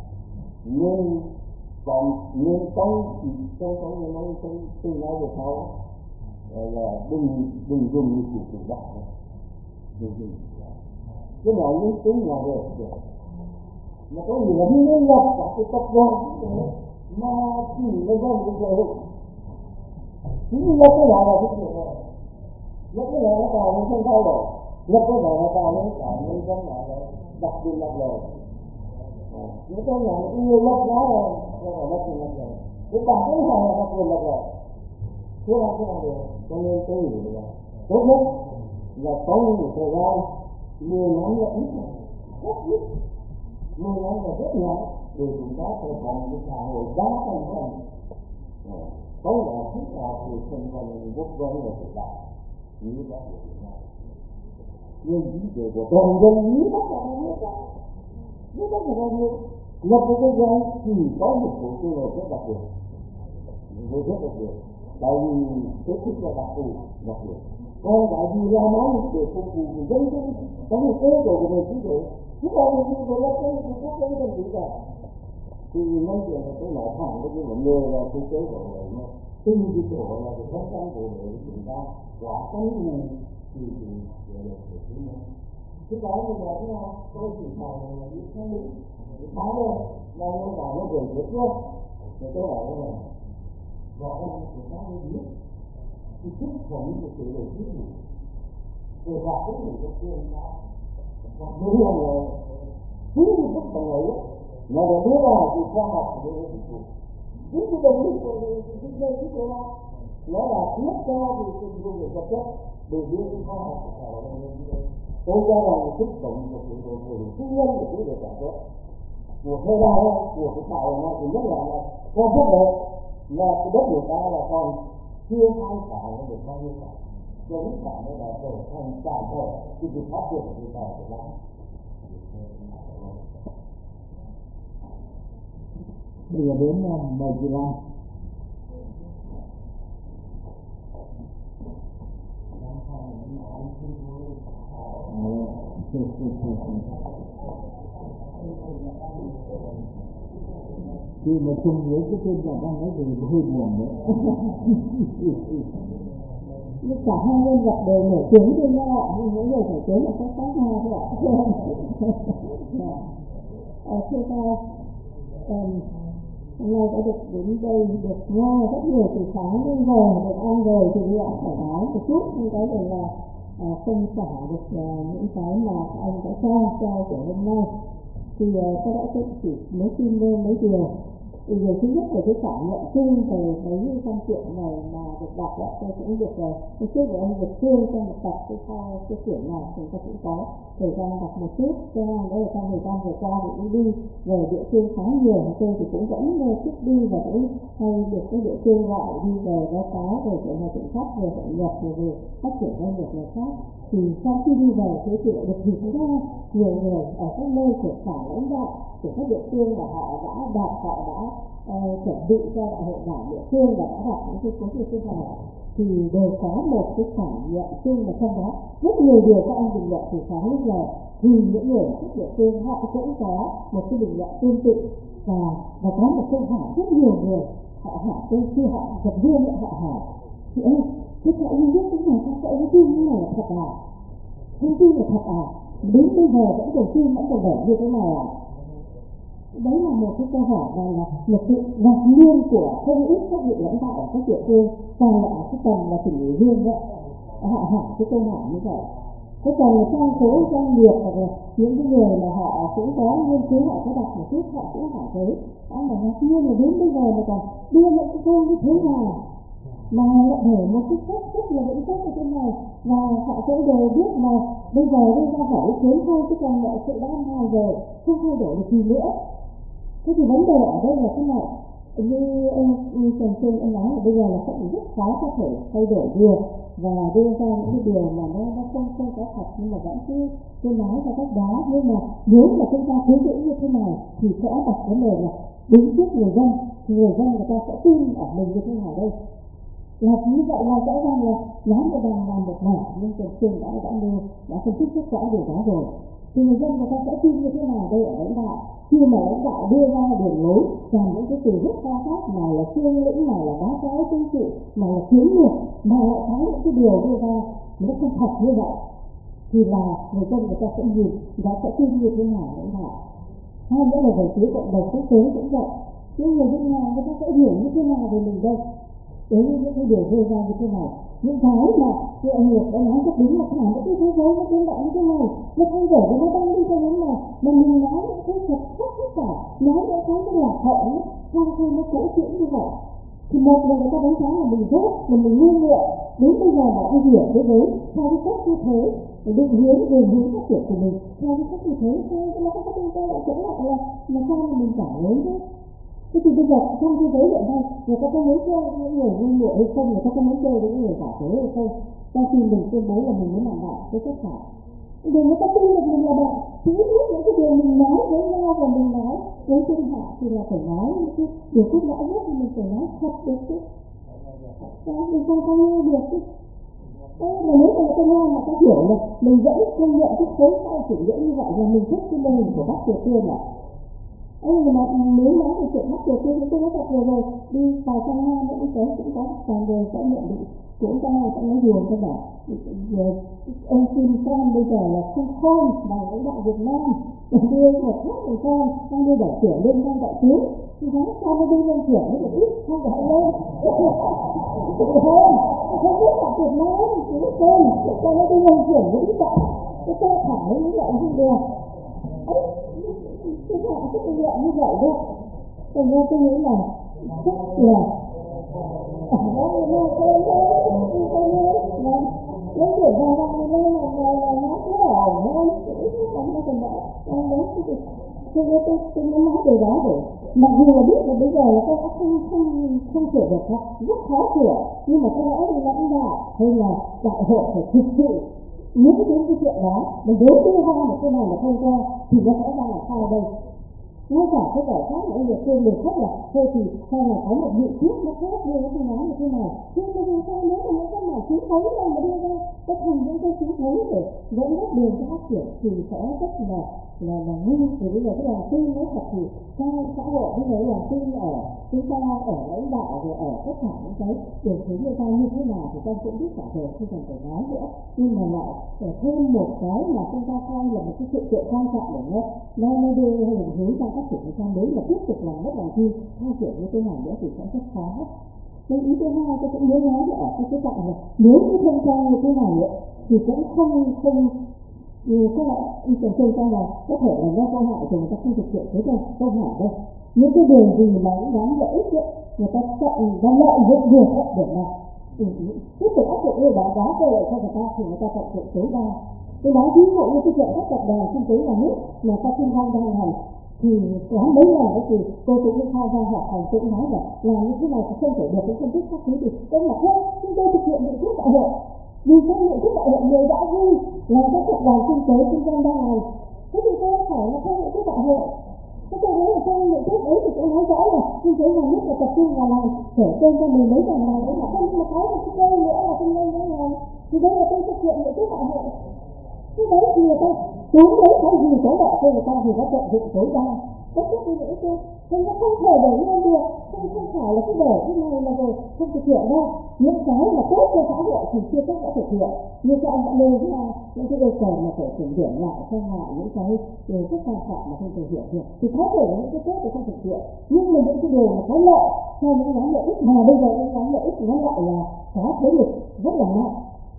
Speaker 2: nên trong tương lai về sau là đừng dùng như chủ đạo đừng cái nói những tiếng nhà về mà có nghĩa là nên lập các cái tập đoàn mà chỉ là do một cái chỉ là cái nào là cái chuyện này nhất cái này nó tạo nên không thay đổi nhất cái này nó tạo nên cả nhân dân là đặc biệt là lời những cái này nó nhiều lắm đó rồi nó đặc biệt là lời cái cả cái này là đặc biệt là lời thế là cái nào được cho nên tôi nghĩ là tốt nhất là có một thời gian 10 năm là ít rất ít 10 năm là rất ngắn để chúng ta sẽ có một cái xã hội đa thành phần có là tất cả sự thành phần quốc dân và thực tại như các của Việt Nam nhưng chính trị của toàn dân như tất cả như tất cả như lập một cái dân chỉ có một số trường hợp rất đặc biệt tại vì cái thức là đặc biệt còn cái gì ra nói để phục vụ người dân chứ có một cái đồ của mình chứ thế chứ còn mình đi về cái quốc tế cần gì cả thì nói chuyện là tôi nói thẳng với cái vấn đề là quốc tế của người mà từng cái chỗ là cái khó khăn của người chúng ta quá cánh này thì là được thứ nhất chứ đó là thế nào tôi chỉ hỏi là những cái lý cái thái rồi là nó bảo nó về trước luôn thì tôi hỏi là rõ ràng chúng ta mới biết cái sức sống của chế độ chính trị để đạt đến những cái quyền đó và đúng là chính cái sức sống ấy nó đã đưa vào cái khoa học để nó phục vụ chính cái đồng ý của cái đó nó là tiếp cho cái dùng để vật chất để đưa cái khoa học của xã hội lên như thế tôi cho rằng sức sống của chế độ tư nhân của chế độ sản xuất của thời đại của cái xã hội này thì nhất là có rất là cái đất nước ta là còn chưa khai phá được bao nhiêu cả cho những cái này là trở thành sản phẩm cái việc phát triển của người ta của nó
Speaker 1: bây giờ đến mời chị Lan Thì mà cùng với cái tên là đang nói về hơi buồn đấy.
Speaker 3: Nhưng cả hai nhân vật đều nổi tiếng với nhau, nhưng mỗi người nổi tiếng là cách khác nhau thôi ạ. Thưa ta, hôm nay đã được đến đây, được nghe rất nhiều từ sáng đến giờ, được ăn rồi thì đi ạ thoải mái một chút, nhưng cái này là không trả được những cái mà anh đã cho của hôm nay. Thì tôi đã chỉ mới tin lên mấy điều. Điều thứ nhất là cái cảm nhận chung về mấy văn kiện này mà được đọc lại, tôi cũng được tôi trước của anh được thương trong một tập cái quyển này, chúng ta cũng có thời gian đọc một chút. Cho nên đây là trong thời gian vừa qua thì cũng đi về địa phương khá nhiều, tôi thì cũng vẫn thích đi và cũng hay được cái địa phương gọi đi về báo cáo về chuyện này chuyện khác, về hội nhập, về phát triển doanh nghiệp này khác. Thì sau khi đi về thế thì lại được hiểu ra nhiều người ở các nơi của cả lãnh đạo của các địa phương là họ đã chuẩn bị cho đại hội đảng địa phương và đã đọc những cái cuốn lịch sử này, thì đều có một cái cảm nhận chung, và trong đó rất nhiều điều các anh bình luận từ sáng đến giờ thì những người ở các địa phương họ cũng có một cái bình luận tương tự, và có một câu hỏi rất nhiều người họ hỏi tôi khi họ gặp viên họ hỏi thì ơi thế sao anh biết cái này, sao anh tin cái này là thật à, thông tin là thật à, đến bây giờ vẫn còn tin, vẫn còn để như thế này à. Đấy là một cái câu hỏi và là một sự ngạc nhiên của không ít các vị lãnh đạo ở các địa phương, còn là ở cái tầng là tỉnh ủy viên đấy, họ hỏi cái câu hỏi như vậy. Cái tầng là trong số doanh nghiệp hoặc là những cái người mà họ cũng có nghiên cứu, họ có đọc một chút, họ cũng hỏi thấy là ngạc nhiên là đến bây giờ mà còn đưa những cái câu như thế nào mà lại để một cái cách rất là vững chắc như thế này, và họ cũng đều biết là bây giờ đưa ra hỏi ý kiến thôi, chứ còn mọi sự đã nào rồi, không thay đổi được gì nữa. Thế thì vấn đề ở đây là thế này, như ông Trần Xuân ông nói là bây giờ là sẽ rất khó có thể thay đổi được và đưa ra những cái điều mà nó không có thật, nhưng mà vẫn cứ nói ra cách đó. Nhưng mà nếu mà chúng ta hướng dẫn như thế này thì sẽ đặt vấn đề là đứng trước người dân, thì người dân người ta sẽ tin ở mình như thế nào đây. Là như vậy là rõ ràng là nói một đằng làm một nẻo, nhưng Trần Xuân đã phân tích rất rõ điều đó rồi. Thì người dân người ta sẽ tin như thế nào đây ở lãnh đạo, khi mà lãnh đạo đưa ra đường lối và những cái từ rất cao khác, nào là cương lĩnh, nào là báo cáo chính trị, nào là chiến lược, mà lại có những cái điều đưa ra nó không thật như vậy, thì là người dân người ta sẽ nhìn, người ta sẽ tin như thế nào lãnh đạo. Hay nữa là về phía cộng đồng quốc tế cũng vậy, những người nước ngoài người ta sẽ hiểu như thế nào về mình đây. Đấy là những cái điều đưa ra như thế này, những cái mà như anh Liệt đã nói rất đúng là cả một cái thế giới nó biến động như thế này, nó thay đổi và nó đang đi theo hướng nào, mà mình nói những cái thật rất tất cả, nói những cái rất là hậu trong khi nó cũ kỹ như vậy, thì một là người ta đánh giá là mình dốt, là mình ngu muội, đến bây giờ đã đi hiểu thế giới theo cái cách như thế, định hướng về hướng phát triển của mình theo cái cách như thế, theo nó có cái tôi đã cũng lại là sao mà mình trả lớn thế. Thế thì bây giờ trong thế giới hiện nay người ta có muốn chơi những người ngu muội hay không, người ta có muốn chơi với những người giả thế hay không, trong khi mình tuyên bố là mình muốn làm bạn với tất cả, để người ta tin được mình là bạn, thì ít nhất những cái điều mình nói với nhau và mình nói với thiên hạ thì là phải nói những cái điều cốt lõi nhất, thì mình phải nói thật được chứ, mình không nghe được chứ. Mà nếu mà người ta nghe mà ta hiểu là mình vẫn công nhận cái khối sau chủ nghĩa như vậy, là mình thích cái mô hình của Bắc Triều Tiên ạ. Nhưng mà nếu nói về chuyện Bắc Triều Tiên thì tôi nói thật rồi, đi vào trong Nam những cái cũng có vài người sẽ nhận định, cũng có người sẽ nói điều cho bảo ông Kim Trump bây giờ là không khôn và lãnh đạo Việt Nam, đưa một khác một con đang đưa đại trưởng lên đang đại tướng, thì nói sao nó đi lên trưởng nó được ít không phải lên không biết là Việt Nam chỉ biết tên sao nó đi lên trưởng nó ít vậy, cái tôi thẳng nó như vậy không được. Cái họ cái kinh nghiệm như vậy đó, thành ra tôi nghĩ là rất là lấy chuyện ra ra nên là nó cứ ổn thôi, không có cần đợi anh đấy tôi muốn nói điều đó rồi, mặc dù là biết là bây giờ là tôi đã không sửa được, rất khó sửa, nhưng mà tôi nói thì lãnh đạo hay là đại hội phải thực sự những cái chuyện đó, mình đối đưa ra một cái này mà thông qua thì nó sẽ ra là sao đây. Ngay cả cái giải pháp của địa phương được khác là thôi thì sao là có một nghị quyết nó khác như nó không nói như thế này, nhưng mà sao nếu mà những cái này chính thống này mà đưa ra cái thành những cái chính thống để dẫn dắt đường cho phát triển thì sẽ rất là là ngu. Vì bây giờ cái lòng tin nói thật thì trong xã hội bây giờ lòng tin ở chúng ta, ở lãnh đạo rồi ở tất cả những cái điều thứ người ta như thế nào thì ta cũng biết cả rồi, không cần phải nói nữa. Nhưng mà lại thêm một cái mà chúng ta coi là một cái sự kiện quan trọng để nó đưa hình hướng trong phát triển trong đấy là tiếp tục làm mất lòng tin phát triển như thế này nữa thì sẽ rất khó. Nên ý thứ hai tôi cũng nhớ nói ở cái khía cạnh là nếu như thông qua như thế này thì cũng không các bạn cần xem ra là có thể là do câu hỏi thì người ta không thực hiện thế đâu, câu hỏi đâu. Những cái điều gì mà những đáng lợi ích người ta chọn và lợi dụng được để mà tiếp tục áp dụng cái đó cơ hội cho người ta thì người ta tận dụng tối đa. Tôi nói ví dụ như cái chuyện các tập đoàn kinh tế nhà nước mà ta kinh doanh đang hành thì có mấy lần đó thì tôi cũng tham gia họp hành cũng nói là làm như thế này thì không thể được, cái phân tích các thứ thì tôi là không, chúng tôi thực hiện nghị quyết đại hội. Vì trong nghị quyết đại hội người đã ghi là các tập đoàn kinh tế kinh doanh đang hành, thế thì tôi phải là theo nghị quyết đại hội. Thế tôi nói là trong nghị quyết ấy thì cũng nói rõ là kinh tế nhà nước là tập trung vào làm để tên cho mình mấy ngành này đấy mà không, mà có một cái đây nữa là kinh doanh đang hành thì đây là tôi thực hiện nghị quyết đại hội. Cái đấy thì người ta xuống đấy có gì có lợi cho người ta thì nó tận dụng tối đa. Tất cả những cái nên nó không thể để lên được, không phải là cái để cái này là rồi không thực hiện đâu. Những cái mà tốt cho xã hội thì chưa chắc đã thực hiện. Như các anh đã nêu ra những cái yêu cầu mà phải kiểm điểm lại xem lại những cái điều rất quan trọng mà không thực hiện được. Thì có thể là những cái tốt thì không thực hiện, nhưng mà những cái điều mà có lợi cho những nhóm lợi ích mà bây giờ những nhóm lợi ích nó lại là có thế lực rất là mạnh,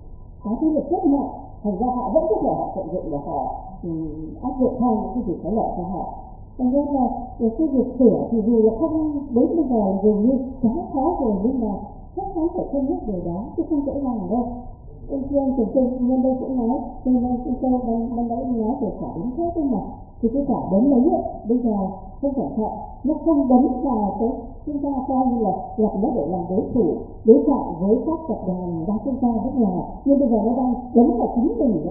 Speaker 3: có thế lực rất mạnh. Thành ra họ vẫn có thể họ tận dụng để họ áp dụng theo những cái gì có lợi cho họ. Cho nên là cái việc sửa thì dù là không đến bây giờ dường như khá khó rồi nhưng mà chắc chắn phải cân nhắc điều đó chứ không dễ dàng đâu. Ông Trần nhân đây cũng nói, nên chúng tôi ban nãy nói về quả đấm thép nhưng mà thì cái quả đấm đấy bây giờ không cẩn thận nó không đấm vào cái chúng ta coi như là lập nó để làm đối thủ đối chọi với các tập đoàn đa quốc gia nước ngoài, nhưng bây giờ nó đang đấm vào chính mình đấy.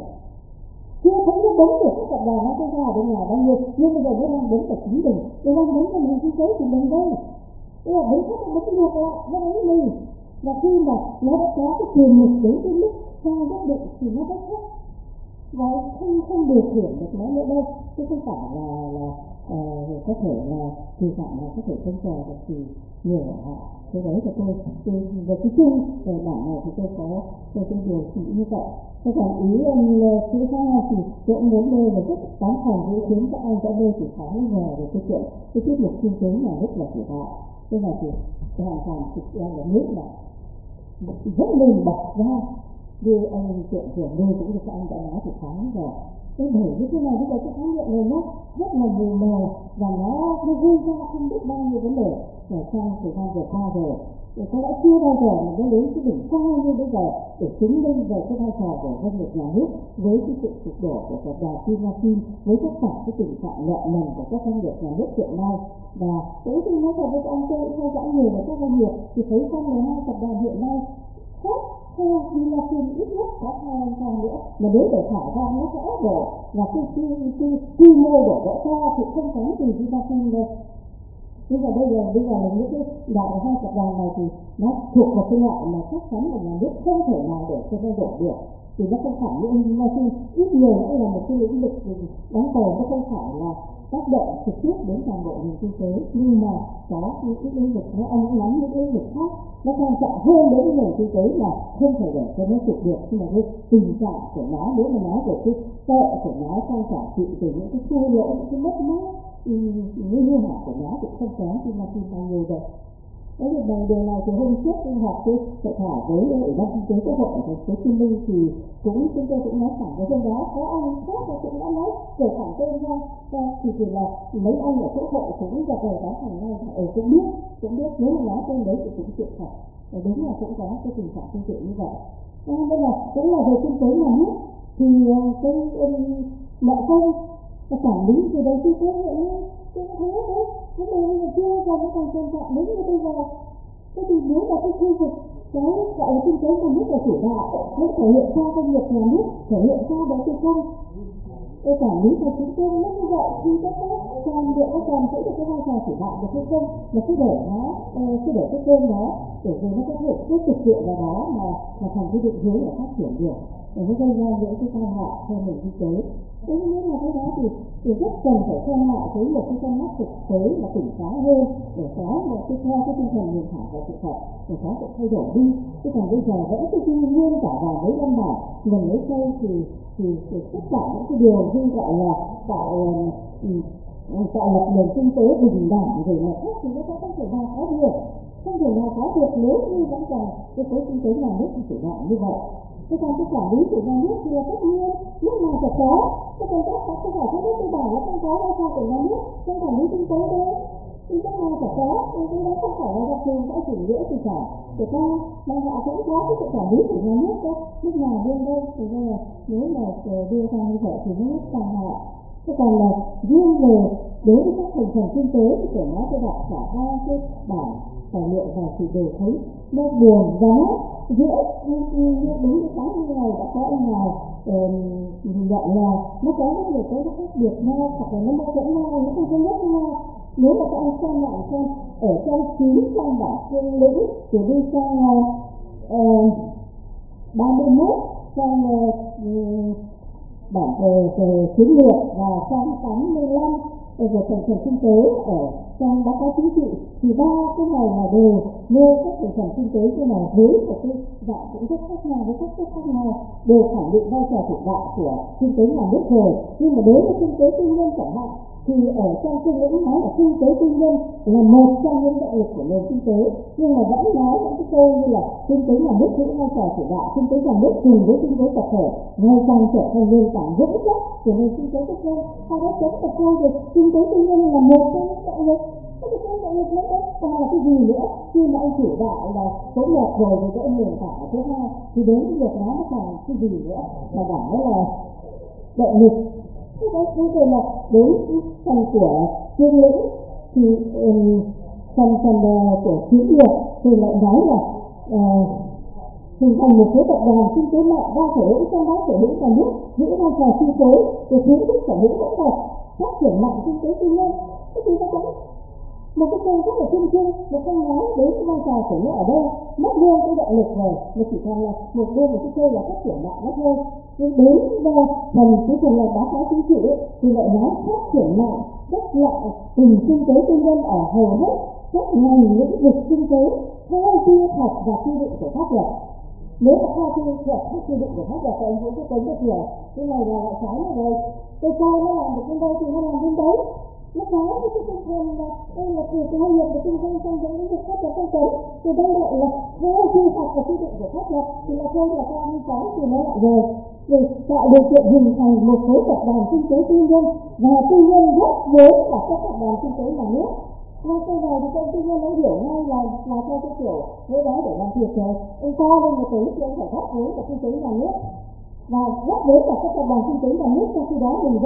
Speaker 3: Chưa thấy nó đấm được các tập đoàn đa quốc gia ở bên ngoài bao nhiêu, nhưng bây giờ nó đang đấm vào chính mình, nó đang đấm vào nền kinh tế của mình đây. Tức là đấm khác nó ngược lại, nó đánh mình. Và khi mà nó đã có cái quyền lực đến cái mức cao nhất định thì nó rất thấp và không điều khiển được nó nữa đâu, chứ không phải là có thể là kỳ vọng là có thể không chờ được thì nhiều ở họ. Cái đấy thì tôi về cái chung về bản này thì tôi có cái điều chỉ như vậy. Tôi còn ý thứ hai thì tôi cũng muốn đây là rất tán thành với ý kiến các anh đã đây thì khá ngờ về cái chuyện cái tiết mục kinh tế nhà nước là chủ đạo. Thế là thì hoàn toàn thực ra là nước là rất lên bật ra như anh chuyện trưởng đây cũng như các anh đã nói thì khá rồi. Cái bởi như thế này bây giờ cái khái niệm này nó rất là mù mờ và nó gây ra không biết bao nhiêu vấn đề ở trong thời gian vừa qua rồi. Có lẽ chưa bao giờ mà nó đến cái đỉnh cao như bây giờ để chứng minh về cái vai trò của doanh nghiệp nhà nước với cái sự sụp đổ của tập đoàn Vinasin, với tất cả cái tình trạng nợ nần của các doanh nghiệp nhà nước hiện nay. Và cũng thì nói thật với anh tôi cũng theo dõi nhiều về các doanh nghiệp thì thấy trong 12 tập đoàn hiện nay khác theo Vinasin ít nhất có 2 năm nữa mà nếu để thả ra nó sẽ đổ và cái quy mô đổ vỡ to thì không kém từ Vinasin đâu. Nhưng mà bây giờ là những cái đại hai tập đoàn này thì nó thuộc vào cái loại mà chắc chắn là nhà nước không thể nào để cho nó đổ được. Thì nó không phải như Vinasin ít nhiều nữa là một cái lĩnh vực đáng kể, nó không phải là tác động trực tiếp đến toàn bộ nền kinh tế, nhưng mà có những cái lĩnh vực nó ảnh nắm những lĩnh vực khác nó quan trọng hơn đối với nền kinh tế là không thể để cho nó sụp được. Nhưng mà cái tình trạng của nó, nếu mà nói về cái tệ của nó trong cả trị từ những cái thua lỗ, những cái mất mát như hại của nó cũng không kém Vinasin bao nhiêu đâu. Đấy thì bằng điều này thì hôm trước tôi họp với hội thảo với Ủy ban Kinh tế Quốc hội ở thành phố Hồ Chí Minh thì chúng tôi cũng nói thẳng với hôm đó có anh khác là cũng đã nói về thẳng tên ra thì là mấy anh ở Quốc hội cũng gật đầu tán thành ngay là cũng biết nếu mà nói tên đấy thì cũng chuyện thật. Đúng là cũng có cái tình trạng tương tự như vậy. Bây giờ cũng là về kinh tế nhà nước thì cái nợ công và quản lý từ đầu tư công hiện nay tôi thấy đấy vấn đề là chưa và nó còn tồn tại đến như bây giờ. Thế thì nếu mà cái khu vực cái gọi là kinh tế nhà nước là chủ đạo, nó thể hiện qua doanh nghiệp nhà nước, thể hiện qua đầu tư công, cái quản lý tài chính công nó như vậy thì các toàn bộ nó còn giữ được cái vai trò chủ đạo được hay không, là cứ để nó cái kênh đó để rồi nó có thể tiếp tục dựa vào đó mà thành cái định hướng để phát triển được. để nó gây ra những cái tai họa cho nền kinh tế. Thế nên là cái đó thì rất cần phải xem lại với một cái con mắt thực tế và tỉnh táo hơn để có một cái theo cái tinh thần nhìn thẳng và sự thật để có sự thay đổi đi. Chứ còn bây giờ vẫn cái thiên nhiên cả vào mấy văn bản mình lấy cây thì tất cả những cái điều như gọi là tạo lập nền kinh tế bình đẳng rồi là khác thì nó không thể nào có được, không thể nào có được nếu như vẫn còn cái khối kinh tế nhà nước chủ đạo như vậy. Thế còn cái quản lý của nhà nước thì là tất nhiên lúc nào sẽ có, cái công tác không phải cái cơ bản là không có vai trò của nhà nước trong quản lý kinh tế đâu, thì lúc nào sẽ có, cái đó không phải là đặc thù xã chủ nghĩa gì cả. Người ta mà họ cũng có cái sự quản lý của nhà nước đó, lúc nào đưa đây thì là nếu mà đưa ra như vậy thì nó rất tàn hại. Thế còn là riêng về đối với các thành phần kinh tế thì phải nói tôi đọc cả ba cái bản tài liệu và thì đều thấy nó buồn và nó giữa đúng cái sáng như này đã có ông nào nhìn nhận là nó có rất nhiều cái khác biệt nhau hoặc là nó mâu thuẫn nhau, nó không thống nhất nhau. Nếu mà các anh xem lại xem ở trong 900 bản cương lĩnh thì đi sang 31 sang bản về chiến lược và sang 85 về thành phần kinh tế ở trong báo cáo chính trị thì ba cái này là đều nêu các thành phần kinh tế như là với một cái dạng cũng rất khác nhau, với các rất khác nhau, đều khẳng định vai trò chủ đạo của kinh tế nhà nước rồi. Nhưng mà đối với kinh tế tư nhân chẳng hạn thì ở trong cương lĩnh nói là kinh tế tư nhân là một trong những động lực của nền kinh tế, nhưng mà vẫn nói những cái câu như là kinh tế nhà nước giữ vai trò chủ đạo, kinh tế nhà nước cùng với kinh tế tập thể ngày càng trở thành nền tảng vững chắc của nền kinh tế tư nhân. Sau đó chống tập trung về kinh tế tư nhân là một trong những động lực. Cái động lực nó còn là cái gì nữa? Khi mà anh chủ đạo là số 1 rồi thì cái nền tảng thứ hai thì đến cái việc nó còn cái gì nữa mà bảo là động lực. Thế đó bây giờ là đến phần của cương lĩnh thì phần của chiến lược thì lại nói là hình thành một số tập đoàn kinh tế mạnh đa sở hữu, trong đó sở hữu nhà nước giữ vai trò chi phối để khuyến khích sở hữu hỗn hợp, phát triển mạnh kinh tế tư nhân. Thế thì nó có một cái câu rất là chung chung, một câu nói đến cái vai trò của nó ở đây mất luôn cái động lực rồi, nó chỉ còn là một bên một cái câu là phát triển mạnh đó thôi. Nhưng đến phần cuối cùng là báo cáo chính trị thì lại nói phát triển mạnh rất lại tình kinh tế tư nhân ở hầu hết các ngành lĩnh vực kinh tế theo quy hoạch và quy định của pháp luật. Nếu mà theo quy định của pháp luật thì anh cũng có tính được hiểu cái này là lại trái này rồi, tôi cho nó làm được bên đây thì nó làm bên đấy. Nó có cái tinh thần là đây là từ cái nghiệp và kinh doanh trong những lĩnh vực pháp luật công cấm, thì đây lại là theo quy hoạch và quy định của pháp luật thì là thôi là theo như trái thì nó lại rồi. Rồi tạo điều kiện hình thành một số tập đoàn kinh tế tư nhân và tư nhân góp vốn vào các tập đoàn kinh tế nhà nước. Ngay câu này thì công tư nhân nó hiểu ngay là theo cái kiểu với đó để làm việc rồi. Ông to lên một tí thì ông phải góp vốn vào kinh tế nhà nước và góp vốn vào các tập đoàn kinh tế nhà nước, trong khi đó mình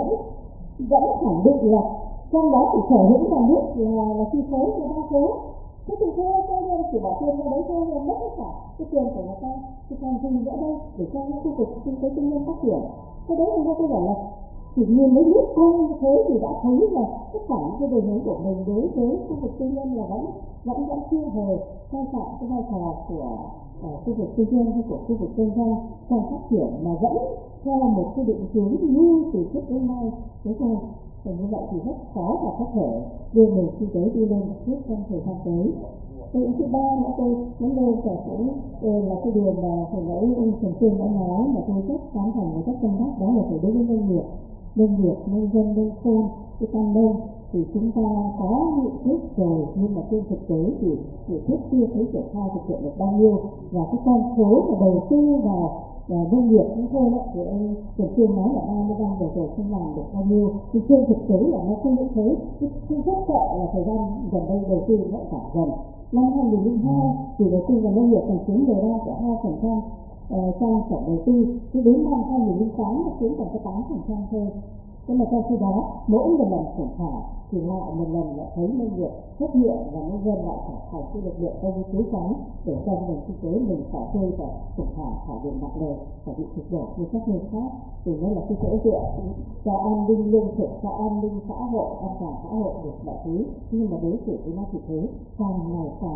Speaker 3: vẫn khẳng định là trong đó thì sở hữu nhà nước là chi phối cho đa số. Thế thì thôi cho nên chỉ bỏ tiền vào đấy thôi là mất tất cả cái tiền của người ta, thì còn gì nữa đây để cho những khu vực kinh tế tư nhân phát triển. Cái đấy thì tôi bảo là chỉ nhìn lấy nước con như thế thì đã thấy là tất cả những cái đường hướng của mình đối với khu vực tư nhân là vẫn chưa hề coi trọng cái vai trò của khu vực tư nhân hay của khu vực kinh doanh trong phát triển, mà vẫn theo một cái định hướng như từ trước đến nay. Thế thôi. Và như vậy thì rất khó và có thể đưa nền kinh tế đi lên một chút trong thời gian tới. Cái thứ ba nữa tôi muốn nêu sẽ cũng là cái điều mà hồi nãy ông Trần Phương đã nói mà tôi rất tán thành và rất tâm đắc, đó là phải đối với nông nghiệp, nông dân, nông thôn, cái căn nông thì chúng ta có nghị quyết rồi, nhưng mà trên thực tế thì nghị quyết chưa thấy triển khai thực hiện được bao nhiêu, và cái con số mà đầu tư vào nông nghiệp cũng thôi đấy, thì ông Trần Phương nói là 30 năm rồi không làm được bao nhiêu, thì trên thực tế là nó không như thế. Cái rất sợ là thời gian gần đây đầu tư lại giảm dần. Năm 2002 thì đầu tư vào nông nghiệp còn chiếm 13,2% trong tổng đầu tư, thì đến năm 2008 nó chiếm còn có 8% thôi. Thế mà trong khi đó mỗi một lần khủng hoảng thì lại một lần lại thấy nông nghiệp xuất hiện và nông dân lại phải thành cái lực lượng công cứu cánh để cho nền kinh tế mình phải rơi vào khủng hoảng, phải bị nặng nề, phải bị sụp đổ như các nơi khác. Thì nó là cái chỗ dựa cho an ninh lương thực, cho an ninh xã hội, an toàn xã hội được mọi thứ, nhưng mà đối xử với nó thì thế càng ngày càng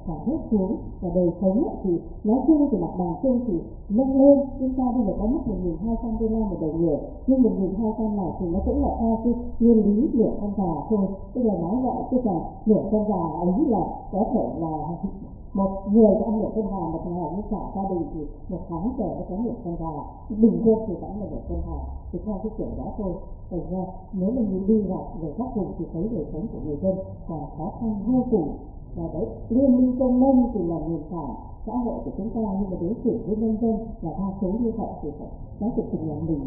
Speaker 3: giảm hết xuống, và đời sống thì nói chung thì mặt bằng chung thì nâng lên. Chúng ta bây giờ có mức 1.200 đô la một đầu người, nhưng 1.200 này thì nó cũng là theo cái nguyên lý nửa con gà thôi. Tức là nói vậy, tức là nửa con gà ấy là có thể là một người ăn nửa con gà một ngày, nhưng cả gia đình thì một tháng trời có nửa con gà, bình quân thì vẫn là nửa con gà, thì theo cái kiểu đó thôi. Thành ra nếu mình muốn đi vào về các vùng thì thấy đời sống của người dân còn khó khăn vô cùng. Và đấy, Liên minh công nông thì là nền tảng xã hội của chúng ta, nhưng mà đối xử với nhân dân là đa số như vậy thì phải nói thực tình là mình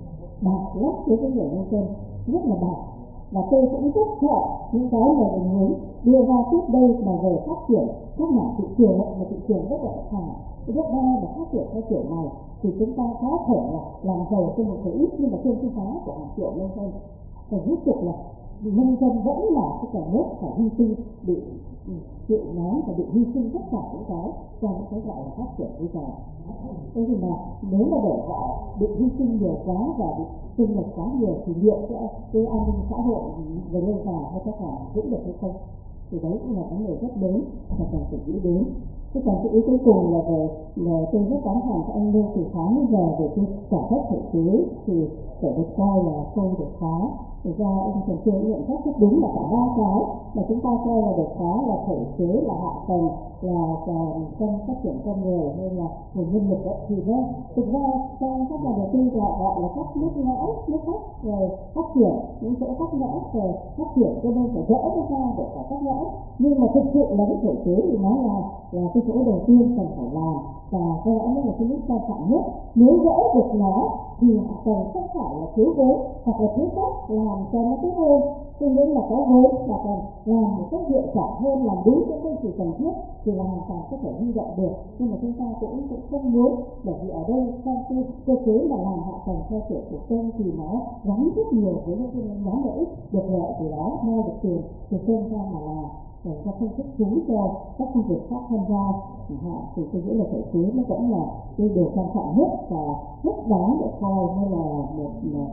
Speaker 3: bạc lắm đối với người nhân dân, rất là bạc. Và tôi cũng rất sợ những cái mà mình muốn đưa ra trước đây mà về phát triển các mảng thị trường, mà thị trường rất là thẳng, rất đa và phát triển theo kiểu này thì chúng ta có thể là làm giàu trên một cái ít, nhưng mà trên cái giá của hàng triệu nhân dân. Và rốt cuộc là nhân dân vẫn là cái cả nước phải hy sinh, bị chịu nói và bị hy sinh tất cả những cái trong cái gọi là phát triển bây giờ. Thế thì là nếu mà để họ bị hy sinh nhiều quá và bị sinh lực quá nhiều thì liệu cái an ninh xã hội về lâu dài hay có thể giữ được hay không? Thì đấy cũng là vấn đề rất lớn mà cần phải nghĩ đến. Cái phần ý cuối cùng là về tôi rất tán thành cho anh Lê từ sáng đến giờ về cái cải cách thể chế thì phải được coi là khâu đột phá. Thực ra ông Trần Phương nhận xét rất đúng là cả ba cái mà chúng ta coi là đột phá là thể chế, là hạ tầng, là trong phát triển con người hay là nguồn nhân lực. Thì thực ra trong các nhà đầu tư gọi là các nước ngõ, nước khách rồi phát triển những chỗ các ngõ rồi phát triển, cho nên phải gỡ ra để cả các ngõ. Nhưng mà thực sự là cái thể chế thì nó là cái chỗ đầu tiên cần phải làm, và có lẽ nó là cái lúc quan trọng nhất. Nếu gỡ được nó thì hạ tầng không phải là thiếu vốn hoặc là thiếu cách làm cho nó tốt hơn, tuy nhiên là có vốn và còn làm một cách hiệu quả hơn, làm đúng cái công việc cần thiết thì là hoàn toàn có thể huy động được. Nhưng mà chúng ta cũng không muốn, bởi vì ở đây trong cái cơ chế mà làm hạ tầng theo kiểu của công thì nó gắn rất nhiều với những cái nhóm lợi ích được lợi từ đó, mua được tiền từ công ra mà làm, để cho không thích thú cho các công việc khác tham gia. Thì tôi nghĩ là thể chế nó vẫn là cái điều quan trọng nhất và rất đáng để coi như là một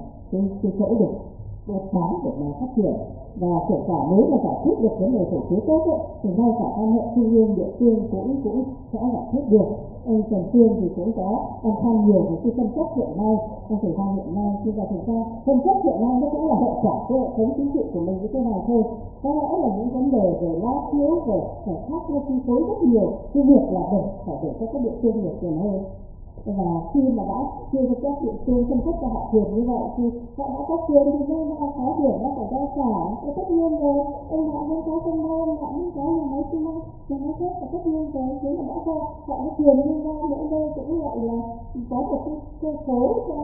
Speaker 3: cái chỗ được đột phá để mà phát triển. Và kể cả nếu mà giải quyết được vấn đề thể chế tốt ấy, thì ngay cả quan hệ trung ương địa phương cũng sẽ giải quyết được. Ông Trần Phương thì cũng có quan tâm nhiều về cái phân cấp hiện nay trong thời gian hiện nay. Khi thực ra phân cấp hiện nay nó cũng là hậu quả của hệ thống chính trị của mình như thế này thôi. Có lẽ là những vấn đề về lao thiếu, về giải pháp nó chi phối rất nhiều cái việc là phải để cho các địa phương được quyền hơn. Và khi mà đã chia cho các địa phương phân cấp cho họ quyền như vậy thì họ đã có quyền thì nên là có điểm nó phải ra sản, cái tất nhiên rồi. Ông họ mới có công môn, họ mới có nhà máy xi măng, nhà máy thép và tất nhiên rồi. Thế là đã cho họ có quyền liên ra mỗi nơi cũng gọi là có một cái cơ số cho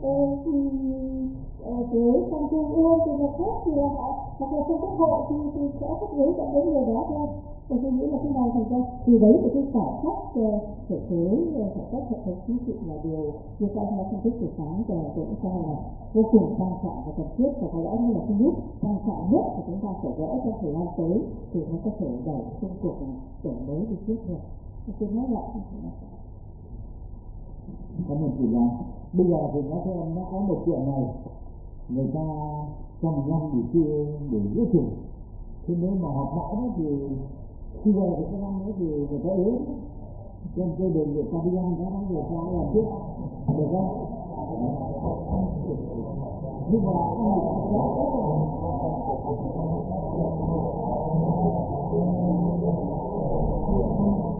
Speaker 3: dưới trong trung ương thì là khác thì là họ hoặc là trong quốc hội thì sẽ phát dưới tận đến người đó thôi. Tôi nghĩ là cái này thì đấy là cái cải cách thể chế, cải cách hệ thống chính trị là điều như các anh đã phân tích từ sáng giờ tôi cũng cho là vô cùng quan trọng và cần thiết, và có lẽ như là cái lúc quan trọng nhất mà chúng ta phải gỡ trong thời gian tới thì nó có thể đẩy công cuộc đổi mới đi tiếp được. Tôi nói lại
Speaker 1: cảm ơn chị Lan. Bây giờ thì nó có một chuyện này, người ta trong năm thì chưa đủ giới thiệu, thế nếu mà họp lại đó thì khi về thì cái năm nữa thì người ta yếu, cho nên tôi đề nghị ta đi ăn cái đó người ta làm tiếp được không? Nhưng mà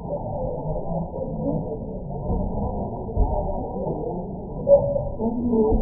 Speaker 3: Thank you.